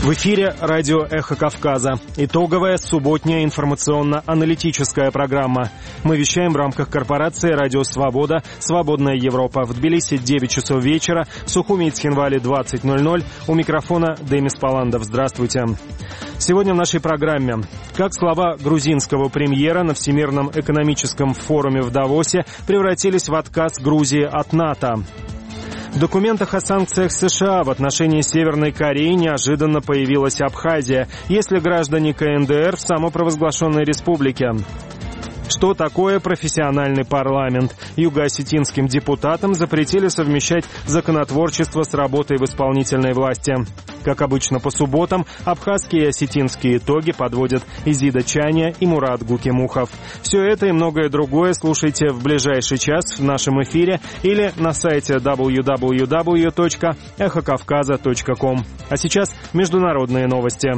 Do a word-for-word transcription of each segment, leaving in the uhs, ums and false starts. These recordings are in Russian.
В эфире радио «Эхо Кавказа». Итоговая субботняя информационно-аналитическая программа. Мы вещаем в рамках корпорации «Радио Свобода», «Свободная Европа». В Тбилиси девять часов вечера, в Сухуми и Цхинвале двадцать ноль ноль. У микрофона Демис Паландов. Здравствуйте. Сегодня в нашей программе. Как слова грузинского премьера на Всемирном экономическом форуме в Давосе превратились в отказ Грузии от НАТО. В документах о санкциях США в отношении Северной Кореи неожиданно появилась Абхазия, если граждане ка эн дэ эр в самопровозглашенной республике. Что такое профессиональный парламент? Юго-осетинским депутатам запретили совмещать законотворчество с работой в исполнительной власти. Как обычно по субботам, абхазские и осетинские итоги подводят Изида Чаня и Мурат Гукимухов. Все это и многое другое слушайте в ближайший час в нашем эфире или на сайте дабл ю дабл ю дабл ю точка эхо кавказа точка ком. А сейчас международные новости.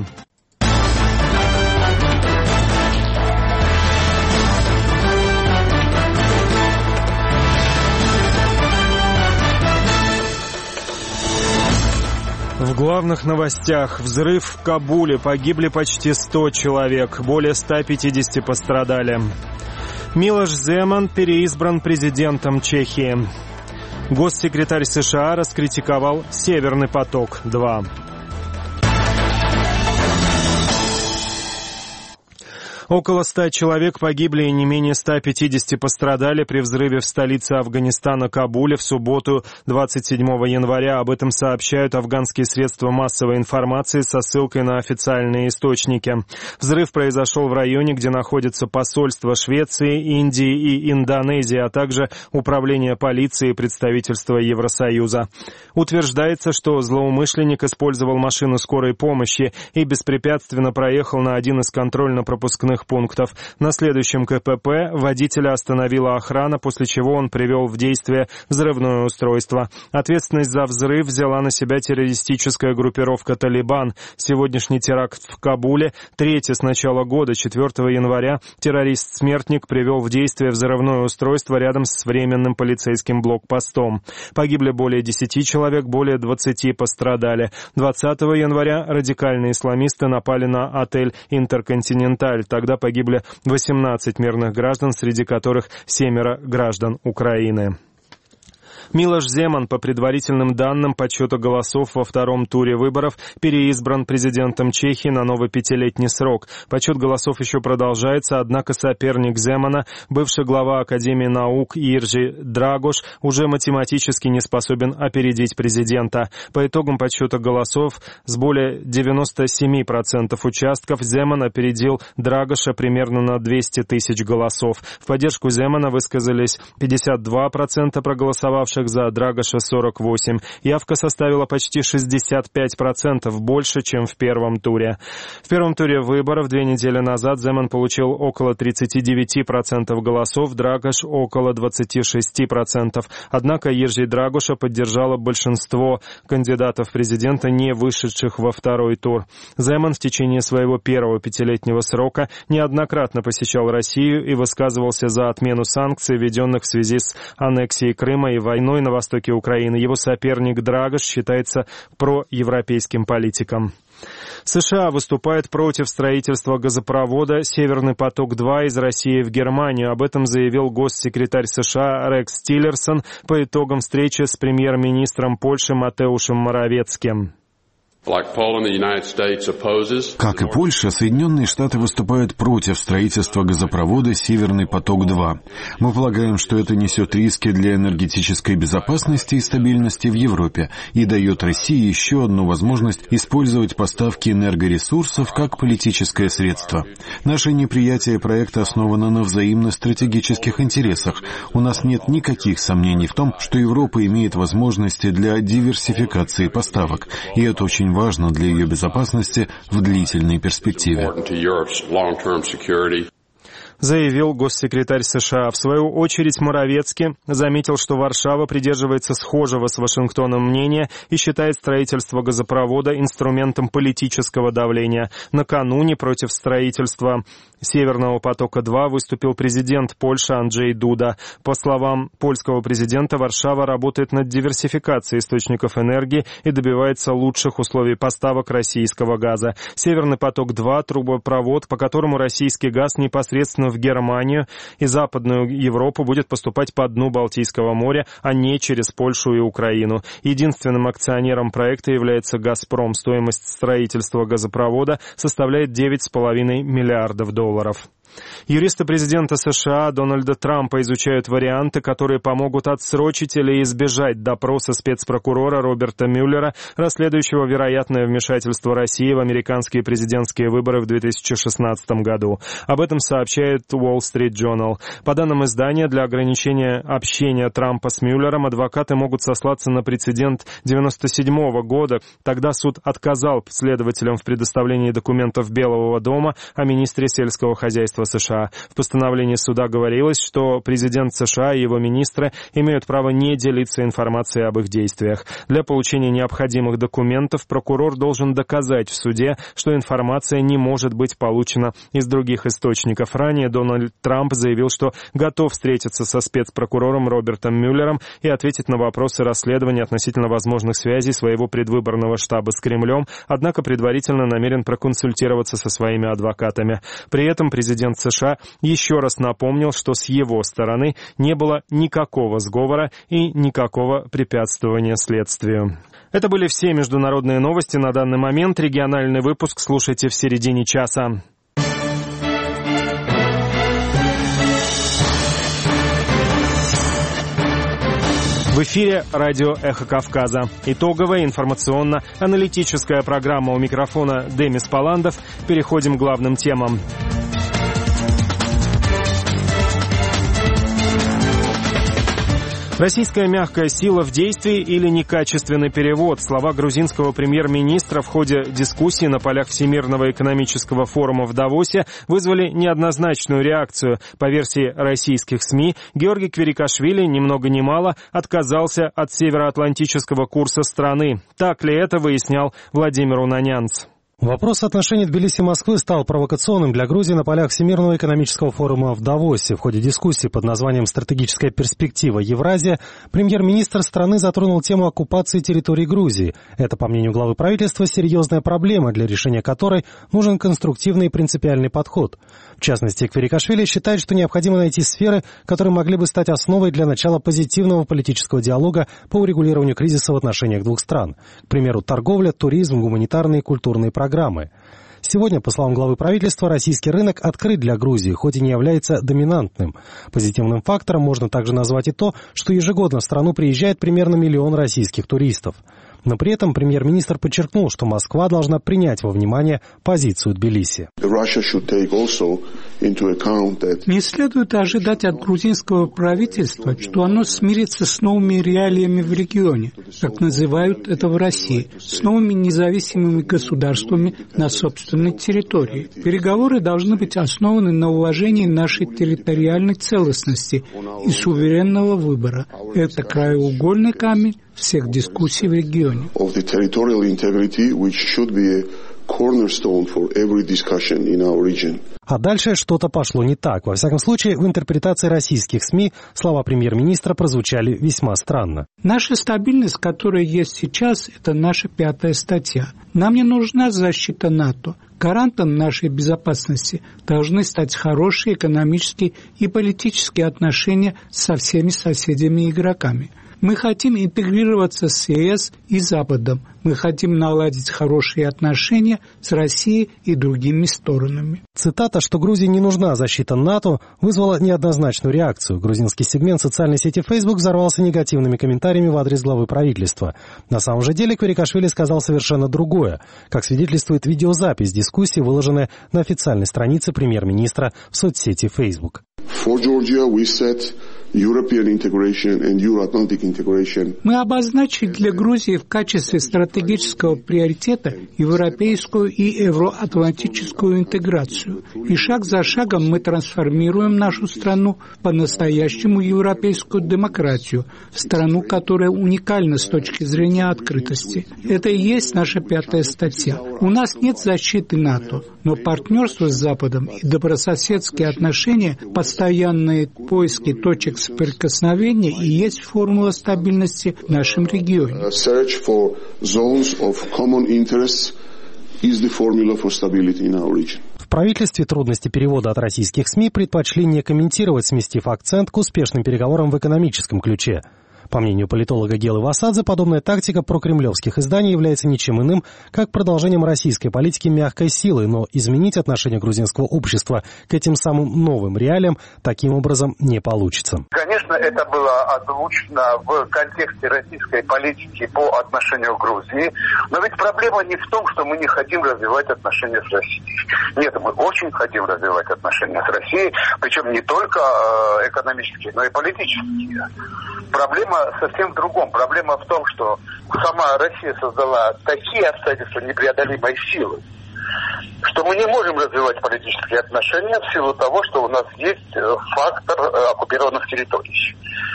В главных новостях. Взрыв в Кабуле. Погибли почти сто человек. Более ста пятидесяти пострадали. Милош Земан переизбран президентом Чехии. Госсекретарь США раскритиковал «Северный поток-два». Около ста человек погибли и не менее ста пятидесяти пострадали при взрыве в столице Афганистана Кабуле в субботу двадцать седьмого января. Об этом сообщают афганские средства массовой информации со ссылкой на официальные источники. Взрыв произошел в районе, где находятся посольства Швеции, Индии и Индонезии, а также управление полиции и представительство Евросоюза. Утверждается, что злоумышленник использовал машину скорой помощи и беспрепятственно проехал на один из контрольно-пропускных пунктов. На следующем ка пэ пэ водителя остановила охрана, после чего он привел в действие взрывное устройство. Ответственность за взрыв взяла на себя террористическая группировка «Талибан». Сегодняшний теракт в Кабуле — третий с начала года. четвёртого января террорист-смертник привел в действие взрывное устройство рядом с временным полицейским блокпостом. Погибли более десяти человек, более двадцати пострадали. двадцатого января радикальные исламисты напали на отель «Интерконтиненталь». Тогда погибли восемнадцать мирных граждан, среди которых семеро граждан Украины. Милош Земан, по предварительным данным подсчета голосов во втором туре выборов, переизбран президентом Чехии на новый пятилетний срок. Подсчет голосов еще продолжается, однако соперник Земана, бывший глава Академии наук Иржи Драгош, уже математически не способен опередить президента. По итогам подсчета голосов с более девяноста семи процентов участков Земан опередил Драгоша примерно на двести тысяч голосов. В поддержку Земана высказались пятьдесят два процента проголосовавших, за Драгоша сорок восемь процентов. Явка составила почти шестьдесят пять процентов, больше, чем в первом туре. В первом туре выборов две недели назад Земан получил около тридцати девяти процентов голосов, Драгош около двадцати шести процентов. Однако Иржи Драгоша поддержало большинство кандидатов в президента, не вышедших во второй тур. Земан в течение своего первого пятилетнего срока неоднократно посещал Россию и высказывался за отмену санкций, введенных в связи с аннексией Крыма и войной на востоке Украины. Его соперник Драгош считается проевропейским политиком. США выступает против строительства газопровода «Северный поток-два» из России в Германию. Об этом заявил госсекретарь США Рекс Тиллерсон по итогам встречи с премьер-министром Польши Матеушем Моравецким. Как и Польша, Соединенные Штаты выступают против строительства газопровода «Северный поток-два». Мы полагаем, что это несет риски для энергетической безопасности и стабильности в Европе и дает России еще одну возможность использовать поставки энергоресурсов как политическое средство. Наше неприятие проекта основано на взаимно стратегических интересах. У нас нет никаких сомнений в том, что Европа имеет возможности для диверсификации поставок, и это очень важно для ее безопасности в длительной перспективе. заявил госсекретарь США. В свою очередь Моровецкий заметил, что Варшава придерживается схожего с Вашингтоном мнения и считает строительство газопровода инструментом политического давления. Накануне против строительства «Северного потока-два» выступил президент Польши Анджей Дуда. По словам польского президента, Варшава работает над диверсификацией источников энергии и добивается лучших условий поставок российского газа. «Северный поток-два» — трубопровод, по которому российский газ непосредственно в Германию и Западную Европу будет поступать по дну Балтийского моря, а не через Польшу и Украину. Единственным акционером проекта является «Газпром». Стоимость строительства газопровода составляет девять с половиной миллиардов долларов. Юристы президента США Дональда Трампа изучают варианты, которые помогут отсрочить или избежать допроса спецпрокурора Роберта Мюллера, расследующего вероятное вмешательство России в американские президентские выборы в две тысячи шестнадцатом году. Об этом сообщает Wall Street Journal. По данным издания, для ограничения общения Трампа с Мюллером адвокаты могут сослаться на прецедент девяносто седьмого года. Тогда суд отказал следователям в предоставлении документов Белого дома о министре сельского хозяйства США. В постановлении суда говорилось, что президент США и его министры имеют право не делиться информацией об их действиях. Для получения необходимых документов прокурор должен доказать в суде, что информация не может быть получена из других источников. Ранее Дональд Трамп заявил, что готов встретиться со спецпрокурором Робертом Мюллером и ответить на вопросы расследования относительно возможных связей своего предвыборного штаба с Кремлем, однако предварительно намерен проконсультироваться со своими адвокатами. При этом президент США еще раз напомнил, что с его стороны не было никакого сговора и никакого препятствования следствию. Это были все международные новости на данный момент. Региональный выпуск слушайте в середине часа. В эфире радио «Эхо Кавказа». Итоговая информационно-аналитическая программа. У микрофона Демис Паландов. Переходим к главным темам. Российская мягкая сила в действии или некачественный перевод. Слова грузинского премьер-министра в ходе дискуссии на полях Всемирного экономического форума в Давосе вызвали неоднозначную реакцию. По версии российских СМИ, Георгий Квирикашвили ни много ни мало отказался от североатлантического курса страны. Так ли это, выяснял Владимир Унанянц. Вопрос отношений Тбилиси и Москвы стал провокационным для Грузии на полях Всемирного экономического форума в Давосе. В ходе дискуссии под названием «Стратегическая перспектива Евразия» премьер-министр страны затронул тему оккупации территории Грузии. Это, по мнению главы правительства, серьезная проблема, для решения которой нужен конструктивный и принципиальный подход. В частности, Квирикашвили считает, что необходимо найти сферы, которые могли бы стать основой для начала позитивного политического диалога по урегулированию кризиса в отношениях двух стран. К примеру, торговля, туризм, гуманитарные и культурные программы. Программы. Сегодня, по словам главы правительства, российский рынок открыт для Грузии, хоть и не является доминантным. Позитивным фактором можно также назвать и то, что ежегодно в страну приезжает примерно миллион российских туристов. Но при этом премьер-министр подчеркнул, что Москва должна принять во внимание позицию Тбилиси. Не следует ожидать от грузинского правительства, что оно смирится с новыми реалиями в регионе, как называют это в России, с новыми независимыми государствами на собственной территории. Переговоры должны быть основаны на уважении нашей территориальной целостности и суверенного выбора. Это краеугольный камень всех дискуссий в регионе. А дальше что-то пошло не так. Во всяком случае, в интерпретации российских СМИ слова премьер-министра прозвучали весьма странно. Наша стабильность, которая есть сейчас, это наша пятая статья. Нам не нужна защита НАТО. Гарантом нашей безопасности должны стать хорошие экономические и политические отношения со всеми соседями и игроками. Мы хотим интегрироваться с ЕС и Западом. Мы хотим наладить хорошие отношения с Россией и другими сторонами. Цитата, что Грузии не нужна защита НАТО, вызвала неоднозначную реакцию. Грузинский сегмент социальной сети Facebook взорвался негативными комментариями в адрес главы правительства. На самом же деле Квирикашвили сказал совершенно другое, как свидетельствует видеозапись дискуссии, выложенная на официальной странице премьер-министра в соцсети Facebook. Мы обозначили для Грузии в качестве стратегического приоритета европейскую и евроатлантическую интеграцию. И шаг за шагом мы трансформируем нашу страну в по-настоящему европейскую демократию, в страну, которая уникальна с точки зрения открытости. Это и есть наша пятая статья. У нас нет защиты НАТО, но партнерство с Западом и добрососедские отношения, постоянные поиски точек соприкосновения и есть формула стабильности в нашем регионе. В правительстве трудности перевода от российских СМИ предпочли не комментировать, сместив акцент к успешным переговорам в экономическом ключе. По мнению политолога Гелы Васадзе, подобная тактика прокремлевских изданий является ничем иным, как продолжением российской политики мягкой силы, но изменить отношение грузинского общества к этим самым новым реалиям таким образом не получится. Конечно, это было озвучено в контексте российской политики по отношению к Грузии, но ведь проблема не в том, что мы не хотим развивать отношения с Россией. Нет, мы очень хотим развивать отношения с Россией, причем не только экономические, но и политические. Проблема совсем в другом. Проблема в том, что сама Россия создала такие обстоятельства непреодолимой силы, что мы не можем развивать политические отношения в силу того, что у нас есть фактор оккупированных территорий.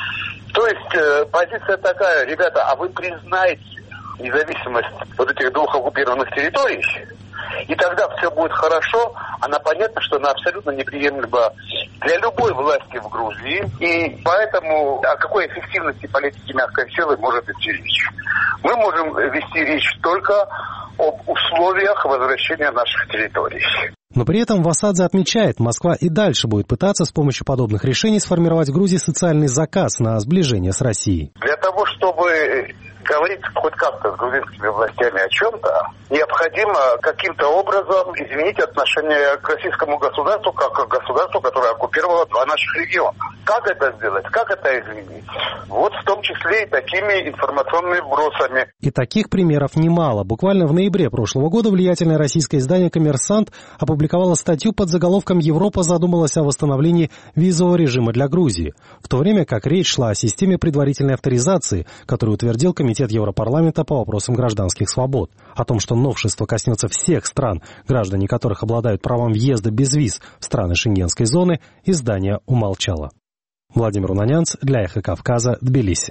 То есть позиция такая: ребята, а вы признаете независимость вот этих двух оккупированных территорий, и тогда все будет хорошо. Она понятно, что она абсолютно неприемлема для любой власти в Грузии. И поэтому о какой эффективности политики мягкой силы может идти речь? Мы можем вести речь только об условиях возвращения наших территорий. Но при этом Васадзе отмечает, Москва и дальше будет пытаться с помощью подобных решений сформировать в Грузии социальный заказ на сближение с Россией. Для того, чтобы говорить хоть как-то с грузинскими властями о чем-то, необходимо каким-то образом изменить отношение к российскому государству, как к государству, которое оккупировало два наших региона. Как это сделать? Как это изменить? Вот в том числе и такими информационными вбросами. И таких примеров немало. Буквально в ноябре прошлого года влиятельное российское издание «Коммерсант» опубликовало статью под заголовком «Европа задумалась о восстановлении визового режима для Грузии», в то время как речь шла о системе предварительной авторизации, которую утвердил Комитет Европарламента по вопросам гражданских свобод. О том, что новшество коснется всех стран, граждане которых обладают правом въезда без виз в страны Шенгенской зоны, издание умолчало. Владимир Унанянц для «Эхо Кавказа», Тбилиси.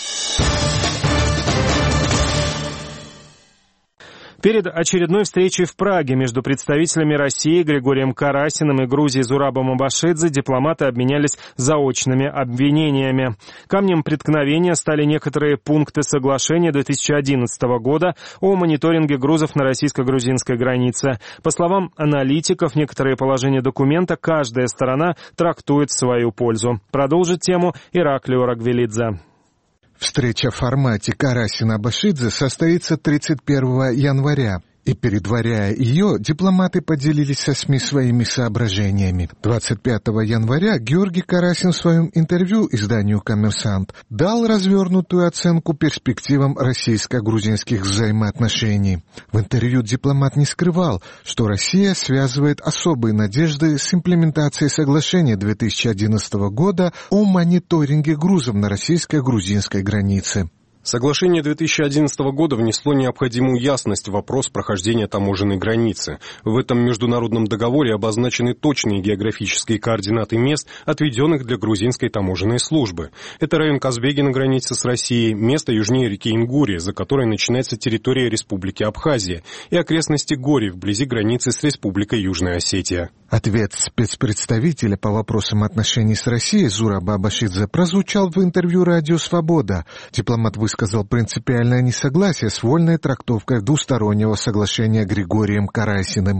Перед очередной встречей в Праге между представителями России Григорием Карасиным и Грузии Зурабом Абашидзе дипломаты обменялись заочными обвинениями. Камнем преткновения стали некоторые пункты соглашения две тысячи одиннадцатого года о мониторинге грузов на российско-грузинской границе. По словам аналитиков, некоторые положения документа каждая сторона трактует в свою пользу. Продолжит тему Ираклио Рагвелидзе. Встреча в формате Карасин-Абашидзе состоится тридцать первого января. И, предваряя ее, дипломаты поделились со СМИ своими соображениями. двадцать пятого января Георгий Карасин в своем интервью изданию «Коммерсант» дал развернутую оценку перспективам российско-грузинских взаимоотношений. В интервью дипломат не скрывал, что Россия связывает особые надежды с имплементацией соглашения две тысячи одиннадцатого года о мониторинге грузов на российско-грузинской границе. Соглашение две тысячи одиннадцатого года внесло необходимую ясность в вопрос прохождения таможенной границы. В этом международном договоре обозначены точные географические координаты мест, отведенных для грузинской таможенной службы. Это район Казбеги на границе с Россией, место южнее реки Ингури, за которой начинается территория Республики Абхазия, и окрестности Гори вблизи границы с Республикой Южная Осетия. Ответ спецпредставителя по вопросам отношений с Россией Зураба Абашидзе прозвучал в интервью «Радио Свобода». Дипломат высказал принципиальное несогласие с вольной трактовкой двустороннего соглашения Григорием Карасиным.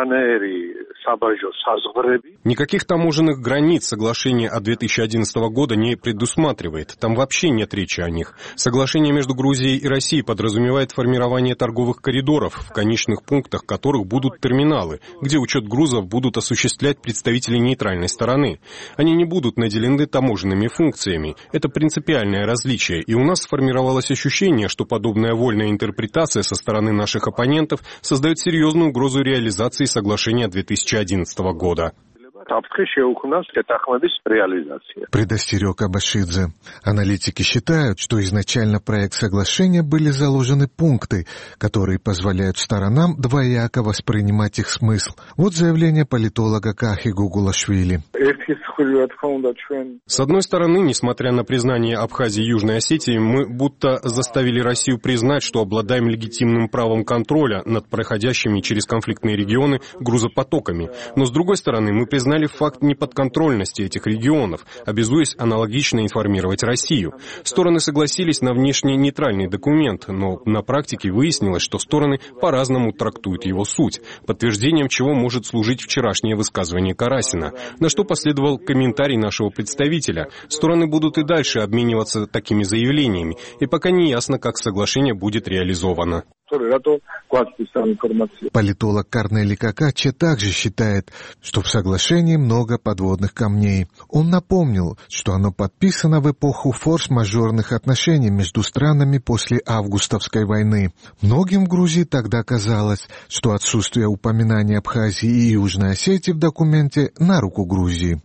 Никаких таможенных границ соглашение от две тысячи одиннадцатого года не предусматривает. Там вообще нет речи о них. Соглашение между Грузией и Россией подразумевает формирование торговых коридоров, в конечных пунктах которых будут терминалы, где учет грузов будут осуществлять представители нейтральной стороны. Они не будут наделены таможенными функциями. Это принципиальное различие, и у нас сформировалось ощущение, что подобная вольная интерпретация со стороны наших оппонентов создает серьезную угрозу реализации соглашения две тысячи одиннадцатого года. Предостерег Абашидзе. Аналитики считают, что изначально в проект соглашения были заложены пункты, которые позволяют сторонам двояко воспринимать их смысл. Вот заявление политолога Кахи Гугулашвили. С одной стороны, несмотря на признание Абхазии и Южной Осетии, мы будто заставили Россию признать, что обладаем легитимным правом контроля над проходящими через конфликтные регионы грузопотоками. Но с другой стороны, мы признали факт неподконтрольности этих регионов, обязуясь аналогично информировать Россию. Стороны согласились на внешне нейтральный документ, но на практике выяснилось, что стороны по-разному трактуют его суть, подтверждением чего может служить вчерашнее высказывание Карасина, на что последовал комментарий нашего представителя. Стороны будут и дальше обмениваться такими заявлениями, и пока не ясно, как соглашение будет реализовано. Политолог Корнели Какаче также считает, что в соглашении много подводных камней. Он напомнил, что оно подписано в эпоху форс-мажорных отношений между странами после августовской войны. Многим в Грузии тогда казалось, что отсутствие упоминания Абхазии и Южной Осетии в документе на руку Грузии.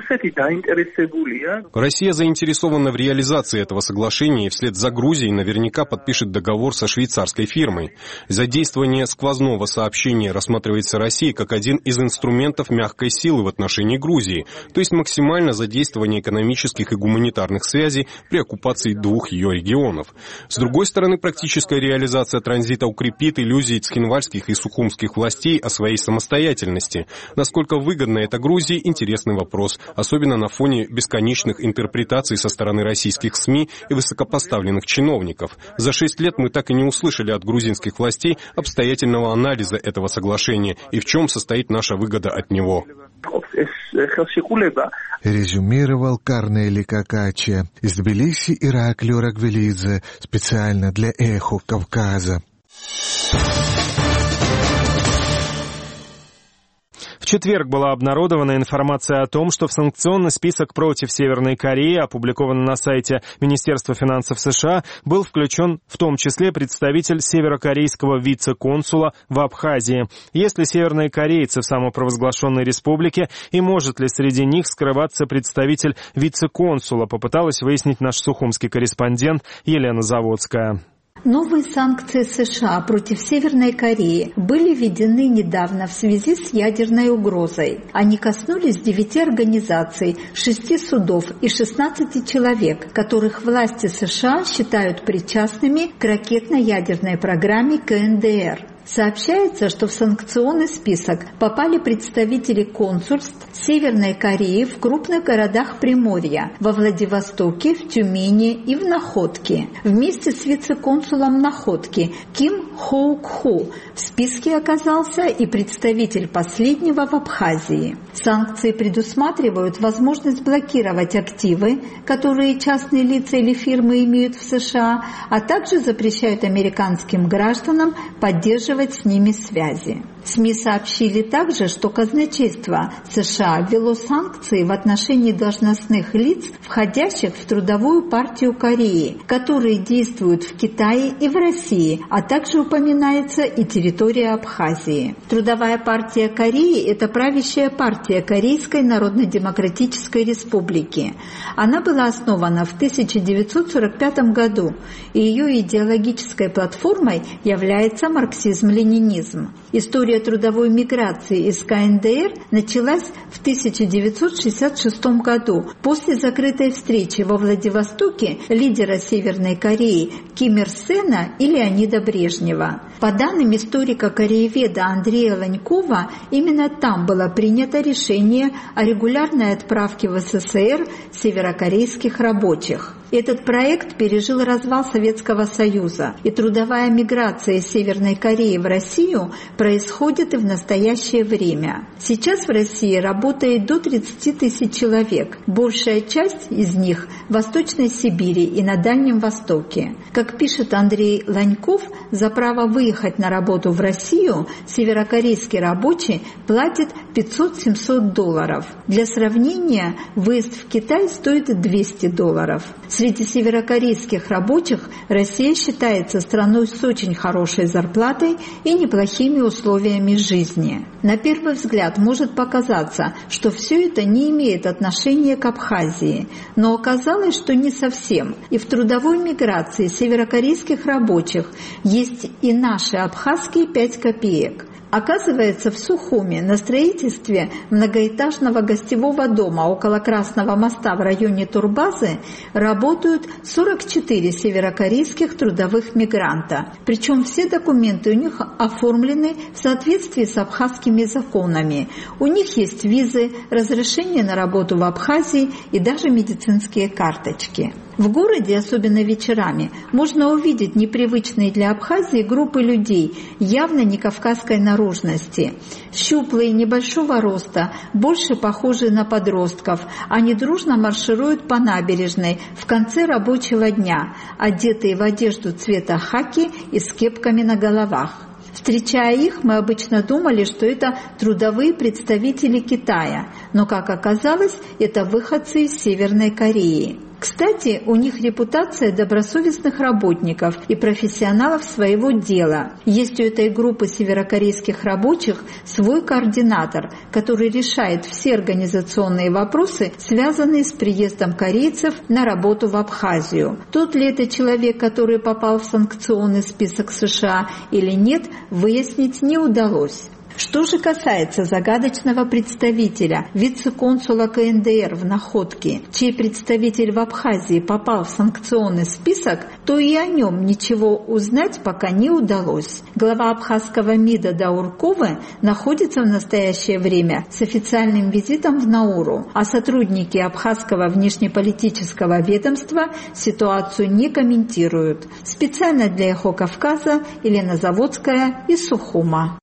Россия заинтересована в реализации этого соглашения и вслед за Грузией наверняка подпишет договор со швейцарской фирмой. Задействование сквозного сообщения рассматривается Россией как один из инструментов мягкой силы в отношении Грузии, то есть максимально задействование экономических и гуманитарных связей при оккупации двух ее регионов. С другой стороны, практическая реализация транзита укрепит иллюзии цхинвальских и сухумских властей о своей самостоятельности. Насколько выгодно это Грузии – интересный вопрос, особенно на фоне бесконечных интерпретаций со стороны российских СМИ и высокопоставленных чиновников. За шесть лет мы так и не услышали от грузинских властей обстоятельного анализа этого соглашения и в чем состоит наша выгода от него. Резюмировал Корнели Какаче. Из Тбилиси Ираклий Рагвелидзе специально для «Эхо Кавказа». В четверг была обнародована информация о том, что в санкционный список против Северной Кореи, опубликованный на сайте Министерства финансов США, был включен в том числе представитель северокорейского вице-консула в Абхазии. Есть ли северные корейцы в самопровозглашенной республике и может ли среди них скрываться представитель вице-консула, попыталась выяснить наш сухумский корреспондент Елена Заводская. Новые санкции США против Северной Кореи были введены недавно в связи с ядерной угрозой. Они коснулись девяти организаций, шести судов и шестнадцати человек, которых власти США считают причастными к ракетно-ядерной программе ка эн дэ эр. Сообщается, что в санкционный список попали представители консульств Северной Кореи в крупных городах Приморья, во Владивостоке, в Тюмени и в Находке. Вместе с вице-консулом Находки Ким Хоук-Ху в списке оказался и представитель последнего в Абхазии. Санкции предусматривают возможность блокировать активы, которые частные лица или фирмы имеют в США, а также запрещают американским гражданам поддерживать с ними связи. СМИ сообщили также, что казначейство США ввело санкции в отношении должностных лиц, входящих в Трудовую партию Кореи, которые действуют в Китае и в России, а также упоминается и территория Абхазии. Трудовая партия Кореи – это правящая партия Корейской Народно-Демократической Республики. Она была основана в тысяча девятьсот сорок пятом году, и ее идеологической платформой является марксизм-ленинизм. История трудовой миграции из ка эн дэ эр началась в тысяча девятьсот шестьдесят шестом году после закрытой встречи во Владивостоке лидера Северной Кореи Ким Ир Сена и Леонида Брежнева. По данным историка-корееведа Андрея Ланькова, именно там было принято решение о регулярной отправке в эс эс эс эр северокорейских рабочих. Этот проект пережил развал Советского Союза, и трудовая миграция из Северной Кореи в Россию происходит и в настоящее время. Сейчас в России работает до тридцати тысяч человек. Большая часть из них в Восточной Сибири и на Дальнем Востоке. Как пишет Андрей Ланьков, за право выехать на работу в Россию северокорейский рабочий платит пятьсот-семьсот долларов. Для сравнения, выезд в Китай стоит двести долларов. Среди северокорейских рабочих Россия считается страной с очень хорошей зарплатой и неплохими условиями жизни. На первый взгляд может показаться, что все это не имеет отношения к Абхазии, но оказалось, что не совсем. И в трудовой миграции северокорейских рабочих есть и наши абхазские пять копеек. Оказывается, в Сухуми на строительстве многоэтажного гостевого дома около Красного моста в районе турбазы работают сорок четыре северокорейских трудовых мигранта. Причем все документы у них оформлены в соответствии с абхазскими законами. У них есть визы, разрешение на работу в Абхазии и даже медицинские карточки. В городе, особенно вечерами, можно увидеть непривычные для Абхазии группы людей, явно не кавказской наружности. Щуплые, небольшого роста, больше похожие на подростков. Они дружно маршируют по набережной в конце рабочего дня, одетые в одежду цвета хаки и с кепками на головах. Встречая их, мы обычно думали, что это трудовые представители Китая, но, как оказалось, это выходцы из Северной Кореи. Кстати, у них репутация добросовестных работников и профессионалов своего дела. Есть у этой группы северокорейских рабочих свой координатор, который решает все организационные вопросы, связанные с приездом корейцев на работу в Абхазию. Тот ли это человек, который попал в санкционный список США или нет, выяснить не удалось. Что же касается загадочного представителя, вице-консула ка эн дэ эр в Находке, чей представитель в Абхазии попал в санкционный список, то и о нем ничего узнать пока не удалось. Глава абхазского МИДа Даурковы находится в настоящее время с официальным визитом в Науру, а сотрудники абхазского внешнеполитического ведомства ситуацию не комментируют. Специально для «Эхо Кавказа» Елена Заводская из Сухума.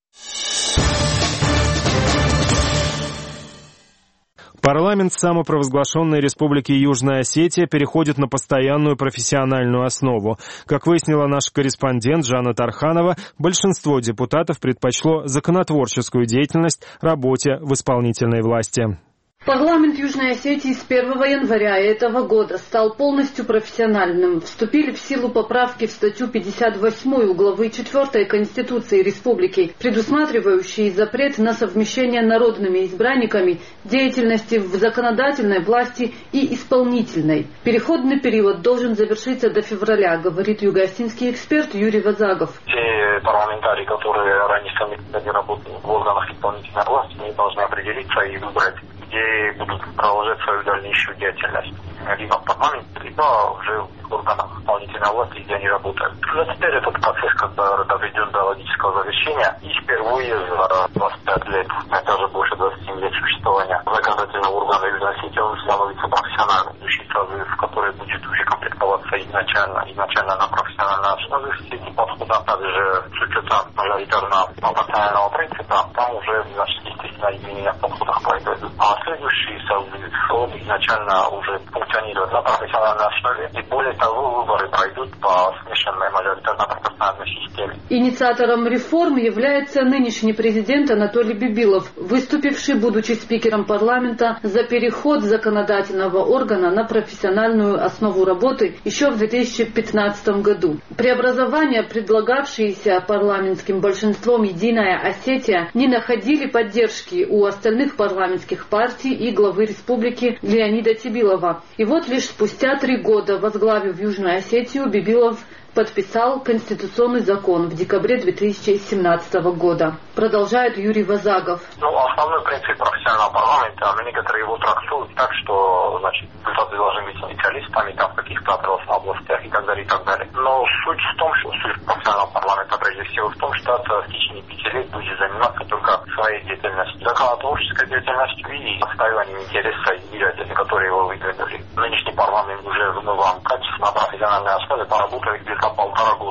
Парламент самопровозглашенной Республики Южная Осетия переходит на постоянную профессиональную основу. Как выяснила наша корреспондент Жанна Тарханова, большинство депутатов предпочло законотворческую деятельность работе в исполнительной власти. Парламент Южной Осетии с первого января этого года стал полностью профессиональным. Вступили в силу поправки в статью пятьдесят восемь главы четвёртой Конституции Республики, предусматривающие запрет на совмещение народными избранниками деятельности в законодательной власти и исполнительной. Переходный период должен завершиться до февраля, говорит югоостинский эксперт Юрий Вазагов. Те парламентарии, которые ранее сами работали в органах исполнительной власти, они должны определиться и выбрать, где будут продолжать свою дальнейшую деятельность. Либо в парламенте, либо уже в органах исполнительной власти, где они работают. Но теперь этот процесс как бы доведен до логического завершения. И впервые за двадцать пять лет, это уже больше двадцати семь лет существования законодательного органа Южной Осетии, он становится профессиональным. Следующий созыв, который будет уже комплектоваться изначально, изначально на профессиональной основе, все эти подходы, а также с учетом мажоритарного пропорционального принципа, там уже, значит, естественно, изменения в подходах произойдут. А следующий созыв, он изначально уже функционирует на профессиональной основе. И более того, выборы пройдут по смешанной мажоритарно-пропорциональной системе. Инициатором реформ является нынешний президент Анатолий Бибилов, выступивший, будучи спикером парламента, за переход законодательного органа на профессиональную основу работы еще в две тысячи пятнадцатом году. Преобразования, предлагавшиеся парламентским большинством «Единая Осетия», не находили поддержки у остальных парламентских партий и главы республики Леонида Тибилова. И вот лишь спустя три года, возглавив Южную Осетию, Бибилов подписал конституционный закон в декабре две тысячи семнадцатого года. Продолжает Юрий Вазагов. Ну, основной принцип профессионального парламента, некоторые его трактуют так, что, значит, депутаты должны быть специалистами там в каких-то отраслях, областях и так далее, и так далее. Но суть в том, что суть профессионального парламента, прежде всего, в том, что это в течение пяти лет будет заниматься только своей деятельностью, законотворческой деятельностью и отстаиванием интереса избирателей, которые его выдвинули. Нынешний парламент уже в новом качестве на профессиональной основе поработает где-то полтора года, и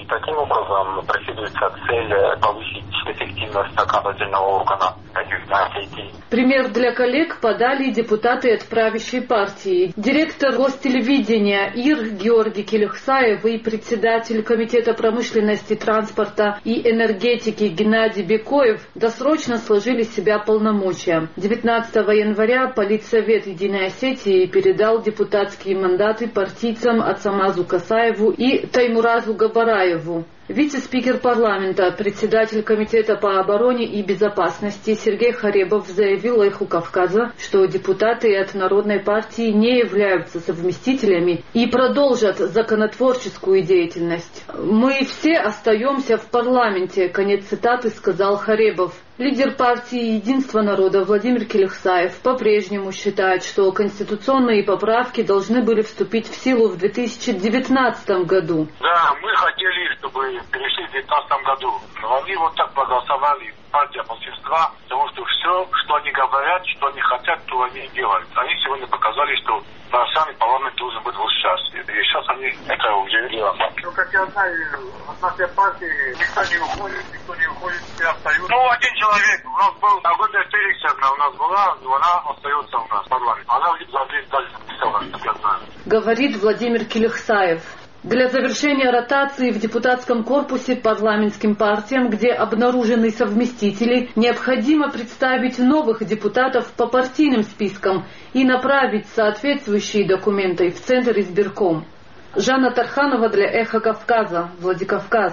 Таким образом, преследуется цель повысить эффективность законодательного органа на Осетии. Пример для коллег подали депутаты от правящей партии. Директор гостелевидения ИР Георгий Келехсаев и председатель Комитета промышленности, транспорта и энергетики Геннадий Бекоев досрочно сложили с себя полномочия. девятнадцатого января Политсовет Единой Осетии передал депутатские мандаты партийцам Ацамазу Касаеву и Таймуразу Габараеву. Вице-спикер парламента, председатель Комитета по обороне и безопасности Сергей Харебов заявил Эху Кавказа, что депутаты от Народной партии не являются совместителями и продолжат законотворческую деятельность. «Мы все остаемся в парламенте», конец цитаты, сказал Харебов. Лидер партии «Единство народа» Владимир Келехсаев по-прежнему считает, что конституционные поправки должны были вступить в силу в две тысячи девятнадцатом году. Да, мы хотели, чтобы перешли в две тысячи девятнадцатом году, но они вот так проголосовали, партия большинства, потому что все, что они говорят, что они хотят, то они делают. Они сегодня показали, что национальный парламент должен быть вот сейчас. И сейчас они это уже делают. Ну, как я знаю, от нашей партии никто не уходит, никто не уходит, все остаются. Ну, один человек, у нас был Агода Феликсовна, у нас была, но она остается у нас в парламенте. Она уже дальше написала, как я знаю. Говорит Владимир Келехсаев. Для завершения ротации в депутатском корпусе парламентским партиям, где обнаружены совместители, необходимо представить новых депутатов по партийным спискам и направить соответствующие документы в Центр избирком. Жанна Тарханова для Эхо Кавказа, Владикавказ.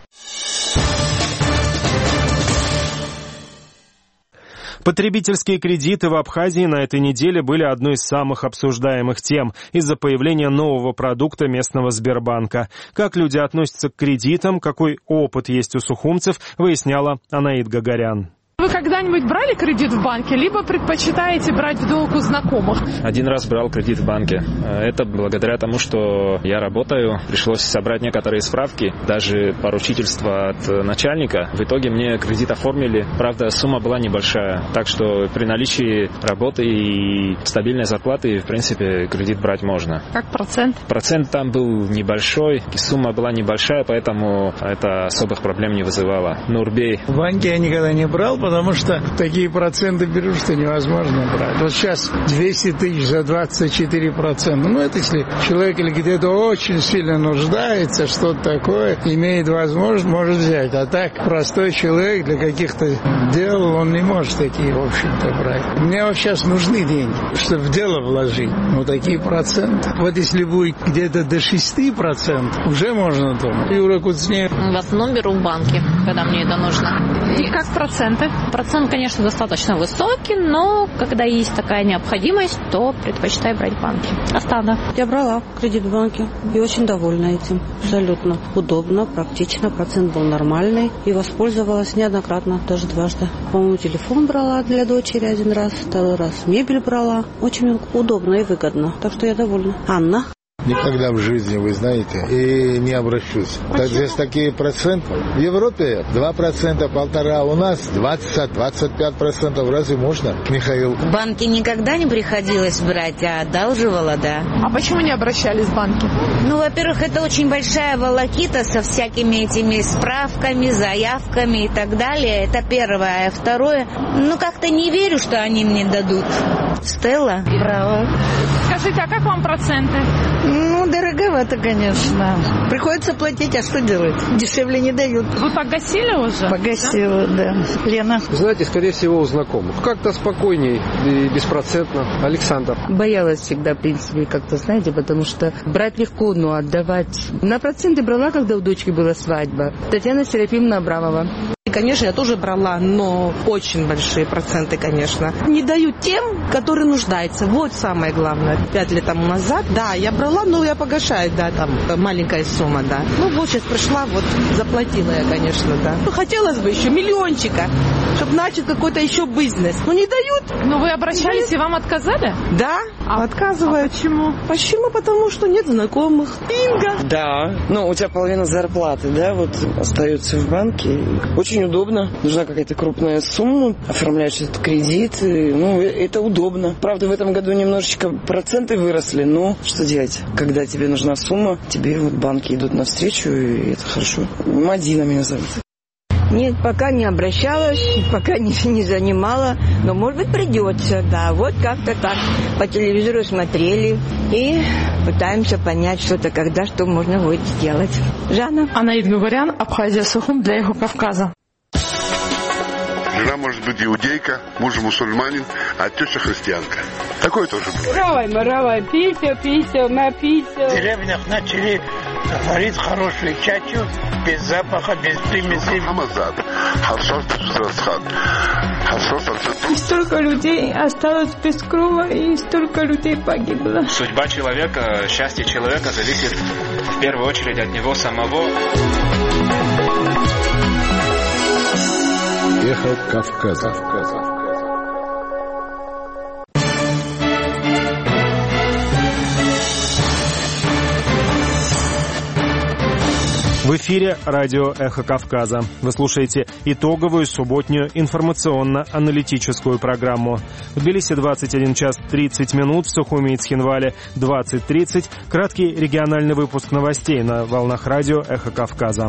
Потребительские кредиты в Абхазии на этой неделе были одной из самых обсуждаемых тем из-за появления нового продукта местного Сбербанка. Как люди относятся к кредитам, какой опыт есть у сухумцев, выясняла Анаид Гагарян. Вы когда-нибудь брали кредит в банке, либо предпочитаете брать в долг у знакомых? Один раз брал кредит в банке. Это благодаря тому, что я работаю. Пришлось собрать некоторые справки, даже поручительство от начальника. В итоге мне кредит оформили. Правда, сумма была небольшая. Так что при наличии работы и стабильной зарплаты, в принципе, кредит брать можно. Как процент? Процент там был небольшой. Сумма была небольшая, поэтому это особых проблем не вызывало. Нурбей. В банке я никогда не брал, потому что такие проценты берут, что невозможно брать. Вот сейчас двести тысяч за двадцать четыре процента. Ну, это если человек или где-то очень сильно нуждается, что-то такое, имеет возможность, может взять. А так, простой человек для каких-то дел, он не может такие, в общем-то, брать. Мне вот сейчас нужны деньги, чтобы в дело вложить. Ну, такие проценты. Вот если будет где-то до шести процентов, уже можно думать. Юра Куцнев. В основном беру в банке, когда мне это нужно. И как проценты? Процент, конечно, достаточно высокий, но когда есть такая необходимость, то предпочитаю брать в банке. Остана. Я брала кредит в банке и очень довольна этим. Абсолютно удобно, практично, процент был нормальный и воспользовалась неоднократно, даже дважды. По-моему, телефон брала для дочери один раз, второй раз мебель брала. Очень удобно и выгодно, так что я довольна. Анна? Никогда в жизни, вы знаете, и не обращусь. Так, здесь такие проценты. В Европе два процента, полтора, у нас двадцать, двадцать пять процентов. Разве можно, Михаил? В банке никогда не приходилось брать, а одалживала, да. А почему не обращались в банки? Ну, во-первых, это очень большая волокита со всякими этими справками, заявками и так далее. Это первое. А второе, ну, как-то не верю, что они мне дадут. Стелла? Браво. Скажите, а как вам проценты? Ну, дороговато, конечно. Приходится платить, а что делать? Дешевле не дают. Вы погасили уже? Погасила, да. да. Лена? Знаете, скорее всего, у знакомых. Как-то спокойней и беспроцентно. Александр? Боялась всегда, в принципе, как-то, знаете, потому что брать легко, но отдавать. На проценты брала, когда у дочки была свадьба. Татьяна Серафимовна Абрамова. Конечно, я тоже брала, но очень большие проценты, конечно. Не дают тем, которые нуждаются. Вот самое главное. Пять лет тому назад, да, я брала, но я погашаю, да, там маленькая сумма, да. Ну, вот сейчас пришла, вот заплатила я, конечно, да. Ну, хотелось бы еще миллиончика, чтобы начать какой-то еще бизнес. Но не дают. Но вы обращались и вам отказали? Да, А отказывают. А почему? Почему? Потому что нет знакомых. Бинго! Да, ну у тебя половина зарплаты, да, вот остается в банке. Очень удобно. Нужна какая-то крупная сумма, оформляешь этот кредит, и, ну, это удобно. Правда, в этом году немножечко проценты выросли, но что делать? Когда тебе нужна сумма, тебе вот банки идут навстречу, и это хорошо. Мадина меня зовут. Нет, пока не обращалась, пока не, не занимала, но, может быть, придется, да. Вот как-то так по телевизору смотрели и пытаемся понять что-то, когда, что можно будет сделать. Жанна. Анаид Гугарян, Абхазия, Сухум для Эхо Кавказа. Жена может быть иудейка, муж мусульманин, а теща христианка. Такое тоже бывает. Равай, мы равай, писел, писел, написел. В деревнях начали варить хорошую чачу, без запаха, без примесей. Хамазад, харшот расхат, харшот. И столько людей осталось без крова, и столько людей погибло. Судьба человека, счастье человека зависит в первую очередь от него самого. Эхо Кавказа. В эфире радио «Эхо Кавказа». Вы слушаете итоговую субботнюю информационно-аналитическую программу. В Тбилиси двадцать один час тридцать минут, в Сухуми и Цхинвале двадцать тридцать. Краткий региональный выпуск новостей на волнах радио «Эхо Кавказа».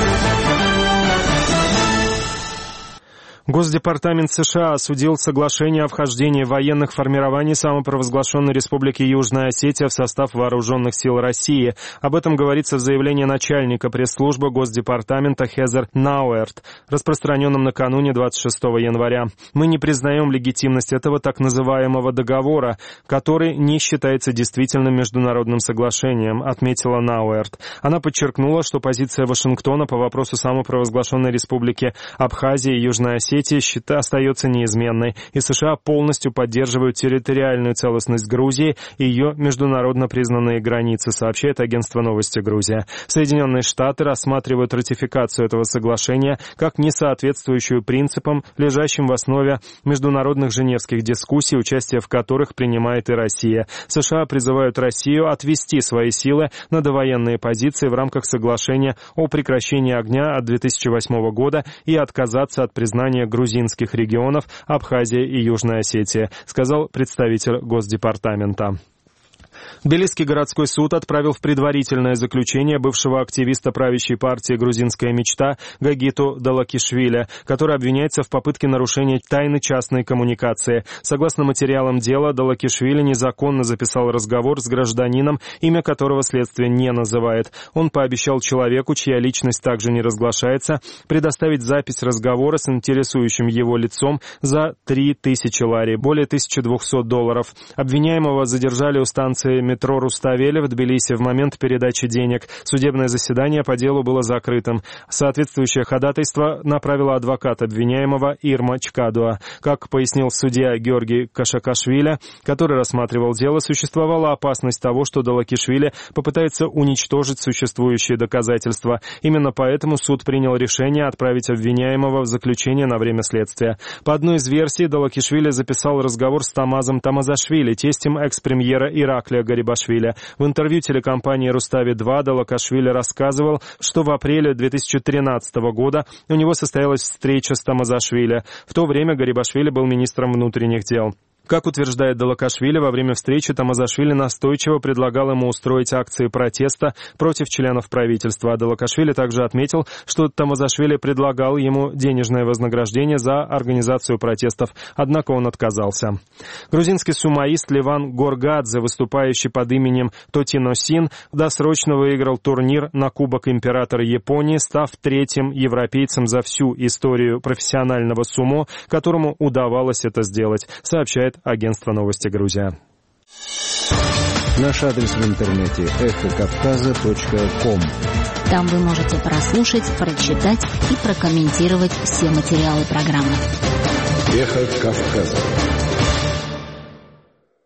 Госдепартамент США осудил соглашение о вхождении военных формирований самопровозглашенной Республики Южная Осетия в состав Вооруженных сил России. Об этом говорится в заявлении начальника пресс-службы Госдепартамента Хезер Науэрт, распространенном накануне двадцать шестого января. «Мы не признаем легитимность этого так называемого договора, который не считается действительным международным соглашением», отметила Науэрт. Она подчеркнула, что позиция Вашингтона по вопросу самопровозглашенной Республики Абхазия и Южная Осетия счета остается неизменной, и США полностью поддерживают территориальную целостность Грузии и ее международно признанные границы, сообщает агентство новости «Грузия». Соединенные Штаты рассматривают ратификацию этого соглашения как несоответствующую принципам, лежащим в основе международных женевских дискуссий, участие в которых принимает и Россия. США призывают Россию отвести свои силы на довоенные позиции в рамках соглашения о прекращении огня от две тысячи восьмого года и отказаться от признания грузинских регионов Абхазия и Южная Осетия, сказал представитель Госдепартамента. Тбилисский городской суд отправил в предварительное заключение бывшего активиста правящей партии «Грузинская мечта» Гагиту Далакишвили, который обвиняется в попытке нарушения тайны частной коммуникации. Согласно материалам дела, Далакишвили незаконно записал разговор с гражданином, имя которого следствие не называет. Он пообещал человеку, чья личность также не разглашается, предоставить запись разговора с интересующим его лицом за три тысячи лари, более тысяча двести долларов. Обвиняемого задержали у станции метро Руставели в Тбилиси в момент передачи денег. Судебное заседание по делу было закрытым. Соответствующее ходатайство направила адвокат обвиняемого Ирма Чкадуа. Как пояснил судья Георгий Кашакашвили, который рассматривал дело, существовала опасность того, что Далакишвили попытается уничтожить существующие доказательства. Именно поэтому суд принял решение отправить обвиняемого в заключение на время следствия. По одной из версий, Далакишвили записал разговор с Тамазом Тамазашвили, тестем экс-премьера Ираклия Гарибашвили. В интервью телекомпании «Рустави-два» Далакашвили рассказывал, что в апреле две тысячи тринадцатого года у него состоялась встреча с Тамазашвили. В то время Гарибашвили был министром внутренних дел. Как утверждает Далакашвили, во время встречи Тамазашвили настойчиво предлагал ему устроить акции протеста против членов правительства. А Далакашвили также отметил, что Тамазашвили предлагал ему денежное вознаграждение за организацию протестов, однако он отказался. Грузинский сумоист Леван Горгадзе, выступающий под именем Тотиносин, досрочно выиграл турнир на Кубок императора Японии, став третьим европейцем за всю историю профессионального сумо, которому удавалось это сделать, сообщает агентство новости «Грузия». Наш адрес в интернете эхо кавказа точка ком. Там вы можете прослушать, прочитать и прокомментировать все материалы программы. Эхо Кавказа.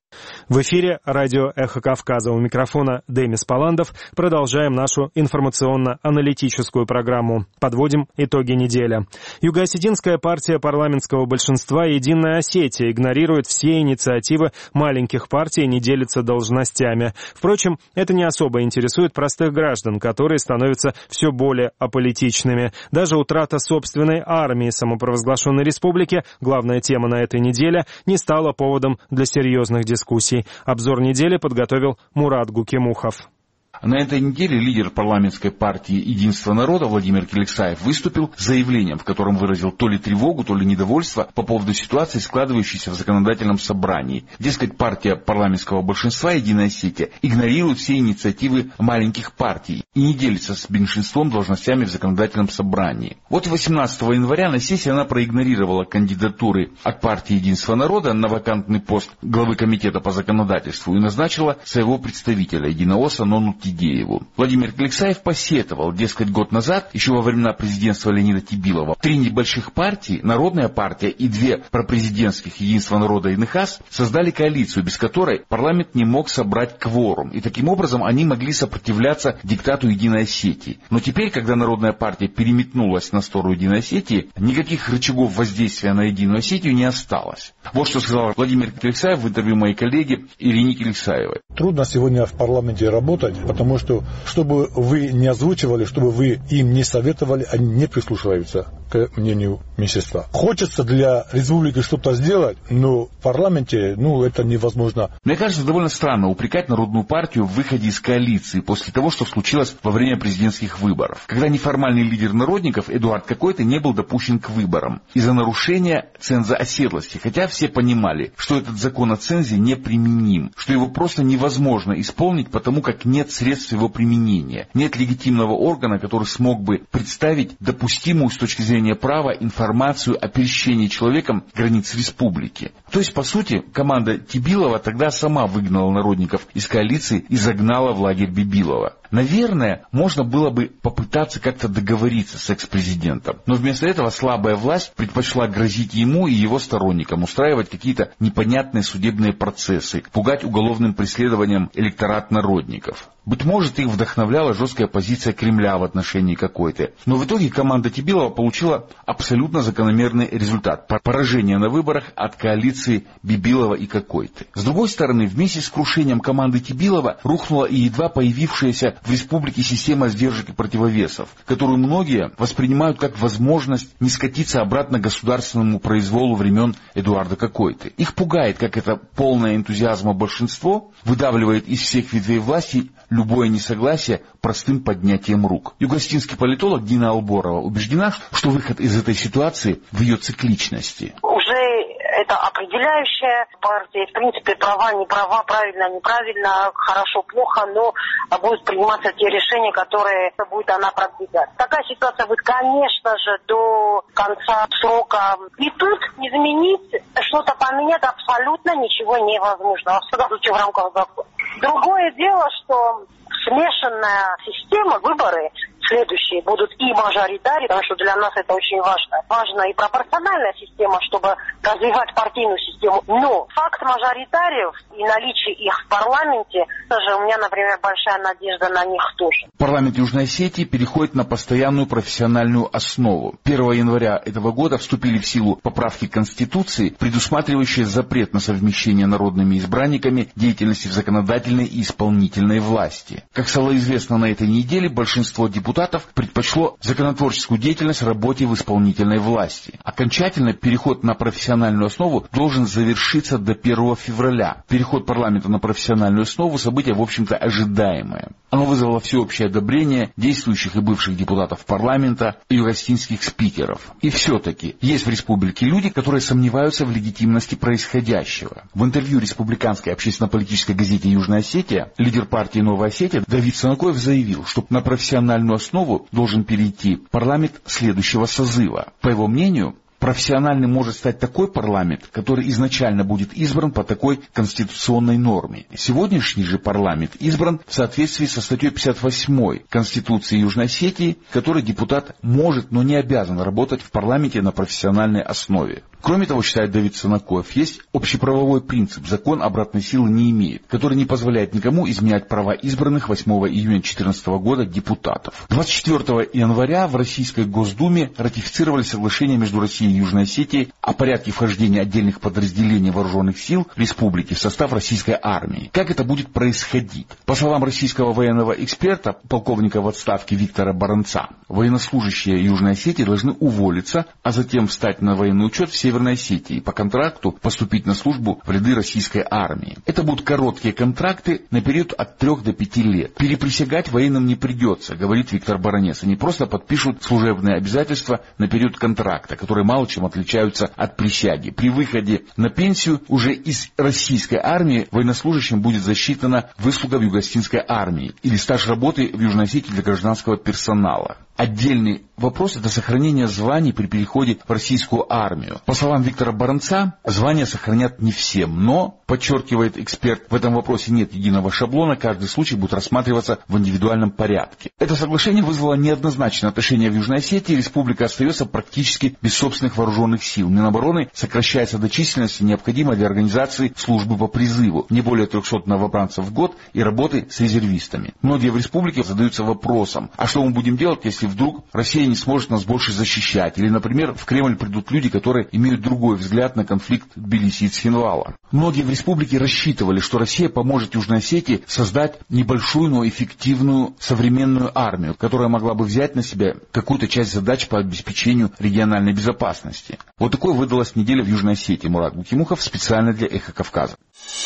В эфире радио «Эхо Кавказа». У микрофона Демис Паландов. Продолжаем нашу информационно-аналитическую программу. Подводим итоги недели. Юго-осетинская партия парламентского большинства «Единая Осетия» игнорирует все инициативы маленьких партий и не делится должностями. Впрочем, это не особо интересует простых граждан, которые становятся все более аполитичными. Даже утрата собственной армии самопровозглашенной республики, главная тема на этой неделе, не стала поводом для серьезных дискуссий. Обзор недели подготовил Мурат Гукимухов. На этой неделе лидер парламентской партии «Единство народа» Владимир Келексаев выступил с заявлением, в котором выразил то ли тревогу, то ли недовольство по поводу ситуации, складывающейся в законодательном собрании. Дескать, партия парламентского большинства «Единая Осетия» игнорирует все инициативы маленьких партий и не делится с меньшинством должностями в законодательном собрании. Вот восемнадцатого января на сессии она проигнорировала кандидатуры от партии «Единство народа» на вакантный пост главы комитета по законодательству и назначила своего представителя единоосса Нону Тидееву. Владимир Келексаев посетовал, дескать, год назад, еще во времена президентства Леонида Тибилова, три небольших партии, Народная партия и две пропрезидентских «Единство народа» и НХАС, создали коалицию, без которой парламент не мог собрать кворум, и таким образом они могли сопротивляться диктату Единой Осетии. Но теперь, когда Народная партия переметнулась на сторону Единой Осетии, никаких рычагов воздействия на Единую Осетию не осталось. Вот что сказал Владимир Келексаев в интервью моей коллеге Ирине Келексаевой. Трудно сегодня в парламенте работать, потому что, чтобы вы не озвучивали, чтобы вы им не советовали, они не прислушиваются к мнению меньшинства. Хочется для республики что-то сделать, но в парламенте, ну, это невозможно. Мне кажется, довольно странно упрекать Народную партию в выходе из коалиции после того, что случилось во время президентских выборов, когда неформальный лидер народников Эдуард Какой-то не был допущен к выборам из-за нарушения ценза оседлости, хотя все понимали, что этот закон о цензе неприменим, что его просто невозможно исполнить, потому как нет средств его применения, нет легитимного органа, который смог бы представить допустимую с точки зрения права информацию о пересечении человеком границ республики. То есть, по сути, команда Тибилова тогда сама выгнала народников из коалиции и загнала в лагерь Бибилова. Наверное, можно было бы попытаться как-то договориться с экс-президентом, но вместо этого слабая власть предпочла грозить ему и его сторонникам, устраивать какие-то непонятные судебные процессы, пугать уголовным преследованием электорат народников. Быть может, их вдохновляла жесткая позиция Кремля в отношении Какой-то. Но в итоге команда Тибилова получила абсолютно закономерный результат – поражение на выборах от коалиции Бибилова и Какой-то. С другой стороны, вместе с крушением команды Тибилова рухнула и едва появившаяся в республике система сдержек и противовесов, которую многие воспринимают как возможность не скатиться обратно к государственному произволу времен Эдуарда Какой-то. Их пугает, как это полное энтузиазма большинство выдавливает из всех ветвей власти любое несогласие простым поднятием рук. Юго-осетинский политолог Дина Алборова убеждена, что выход из этой ситуации в ее цикличности. Уже это определяющая партия, в принципе, права, не права, правильно, неправильно, хорошо, плохо, но будут приниматься те решения, которые будет она продвигать. Такая ситуация будет, конечно же, до конца срока. И тут изменить, что-то поменять абсолютно ничего невозможно, во всяком случае в рамках закона. Другое дело, что смешанная система, выборы следующие будут и мажоритарии, потому что для нас это очень важно. Важна и пропорциональная система, чтобы развивать партийную систему. Но факт мажоритариев и наличие их в парламенте, даже у меня, например, большая надежда на них тоже. Парламент Южной Осетии переходит на постоянную профессиональную основу. первого января этого года вступили в силу поправки Конституции, предусматривающие запрет на совмещение народными избранниками деятельности в законодательной и исполнительной власти. Как стало известно на этой неделе, большинство депутатов предпочло законотворческую деятельность работе в исполнительной власти. Окончательно переход на профессиональную основу должен завершиться до первого февраля. Переход парламента на профессиональную основу – событие, в общем-то, ожидаемое. Оно вызвало всеобщее одобрение действующих и бывших депутатов парламента и юго-осетинских спикеров. И все-таки есть в республике люди, которые сомневаются в легитимности происходящего. В интервью республиканской общественно-политической газете «Южная Осетия» лидер партии «Новая Осетия» Давид Санакоев заявил, что на профессиональную основу должен перейти парламент следующего созыва. По его мнению, Профессиональным может стать такой парламент, который изначально будет избран по такой конституционной норме. Сегодняшний же парламент избран в соответствии со статьей пятьдесят восьмой Конституции Южной Осетии, в которой депутат может, но не обязан работать в парламенте на профессиональной основе. Кроме того, считает Давид Санакоев, есть общеправовой принцип «закон обратной силы не имеет», который не позволяет никому изменять права избранных восьмого июня две тысячи четырнадцатого года депутатов. двадцать четвёртого января в Российской Госдуме ратифицировали соглашение между Россией и Южной Осетией о порядке вхождения отдельных подразделений вооруженных сил республики в состав российской армии. Как это будет происходить? По словам российского военного эксперта, полковника в отставке Виктора Баранца, военнослужащие Южной Осетии должны уволиться, а затем встать на военный учет в Северной Осетии и по контракту поступить на службу в ряды российской армии. Это будут короткие контракты на период от трех до пяти лет. Переприсягать военным не придется, говорит Виктор Баранец. Они просто подпишут служебные обязательства на период контракта, которые мало чем отличаются от присяги. При выходе на пенсию уже из российской армии военнослужащим будет засчитана выслуга в юго-осетинской армии или стаж работы в Южной Осетии для гражданского персонала. Отдельный вопрос – это сохранение званий при переходе в российскую армию. По словам Виктора Баранца, звания сохранят не всем, но, подчеркивает эксперт, в этом вопросе нет единого шаблона, каждый случай будет рассматриваться в индивидуальном порядке. Это соглашение вызвало неоднозначное отношение в Южной Осетии, республика остается практически без собственных вооруженных сил. Минобороны сокращается до численности, необходимой для организации службы по призыву, не более трехсот новобранцев в год и работы с резервистами. Многие в республике задаются вопросом, а что мы будем делать, если вдруг Россия не сможет нас больше защищать? Или, например, в Кремль придут люди, которые имеют другой взгляд на конфликт Тбилиси и Цхинвала. Многие в республике рассчитывали, что Россия поможет Южной Осетии создать небольшую, но эффективную современную армию, которая могла бы взять на себя какую-то часть задач по обеспечению региональной безопасности. Вот такой выдалась неделя в Южной Осетии. Мурат Букимухов специально для Эхо Кавказа.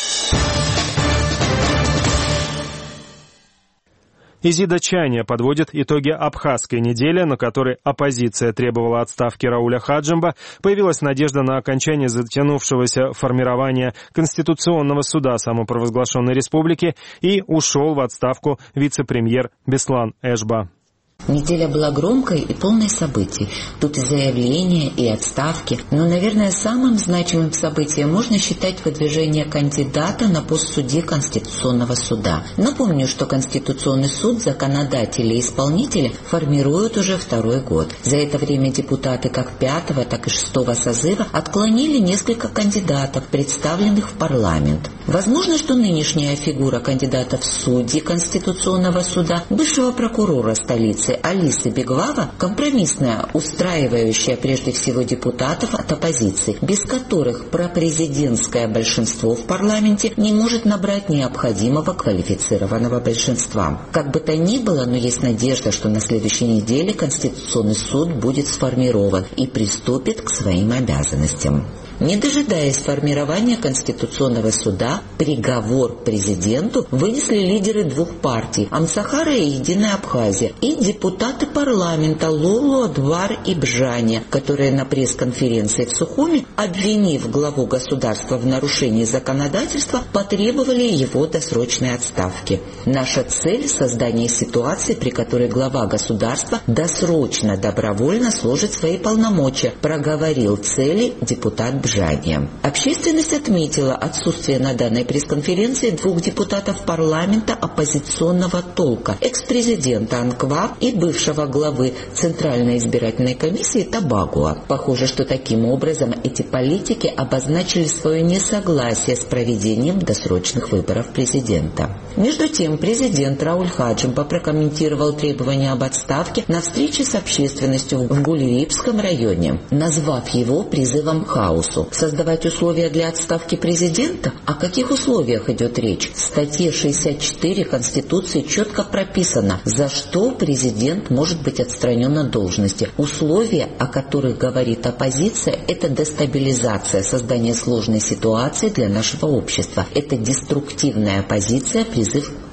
Изида Чаня подводит итоги абхазской недели, на которой оппозиция требовала отставки Рауля Хаджимба. Появилась надежда на окончание затянувшегося формирования Конституционного суда самопровозглашенной республики, и ушел в отставку вице-премьер Беслан Эшба. Неделя была громкой и полной событий. Тут и заявления, и отставки. Но, наверное, самым значимым событием можно считать выдвижение кандидата на пост судьи Конституционного суда. Напомню, что Конституционный суд законодатели и исполнители формируют уже второй год. За это время депутаты как пятого, так и шестого созыва отклонили несколько кандидатов, представленных в парламент. Возможно, что нынешняя фигура кандидата в судьи Конституционного суда, бывшего прокурора столицы Алисы Бегвава, компромиссная, устраивающая прежде всего депутатов от оппозиции, без которых пропрезидентское большинство в парламенте не может набрать необходимого квалифицированного большинства. Как бы то ни было, но есть надежда, что на следующей неделе Конституционный суд будет сформирован и приступит к своим обязанностям. Не дожидаясь формирования Конституционного суда, приговор президенту вынесли лидеры двух партий – Амсахара и Единая Абхазия, и депутаты парламента Лолу, Адвар и Бжаня, которые на пресс-конференции в Сухуми, обвинив главу государства в нарушении законодательства, потребовали его досрочной отставки. Наша цель – создание ситуации, при которой глава государства досрочно, добровольно сложит свои полномочия, проговорил цели депутат Бжаня. Общественность отметила отсутствие на данной пресс-конференции двух депутатов парламента оппозиционного толка, экс-президента Анква и бывшего главы Центральной избирательной комиссии Табагуа. Похоже, что таким образом эти политики обозначили свое несогласие с проведением досрочных выборов президента. Между тем, президент Рауль Хаджимба прокомментировал требования об отставке на встрече с общественностью в Гулиевском районе, назвав его призывом к хаосу. Создавать условия для отставки президента? О каких условиях идет речь? В статье шестьдесят четыре Конституции четко прописано, за что президент может быть отстранен от должности. Условия, о которых говорит оппозиция, это дестабилизация, создание сложной ситуации для нашего общества. Это деструктивная позиция, призыв к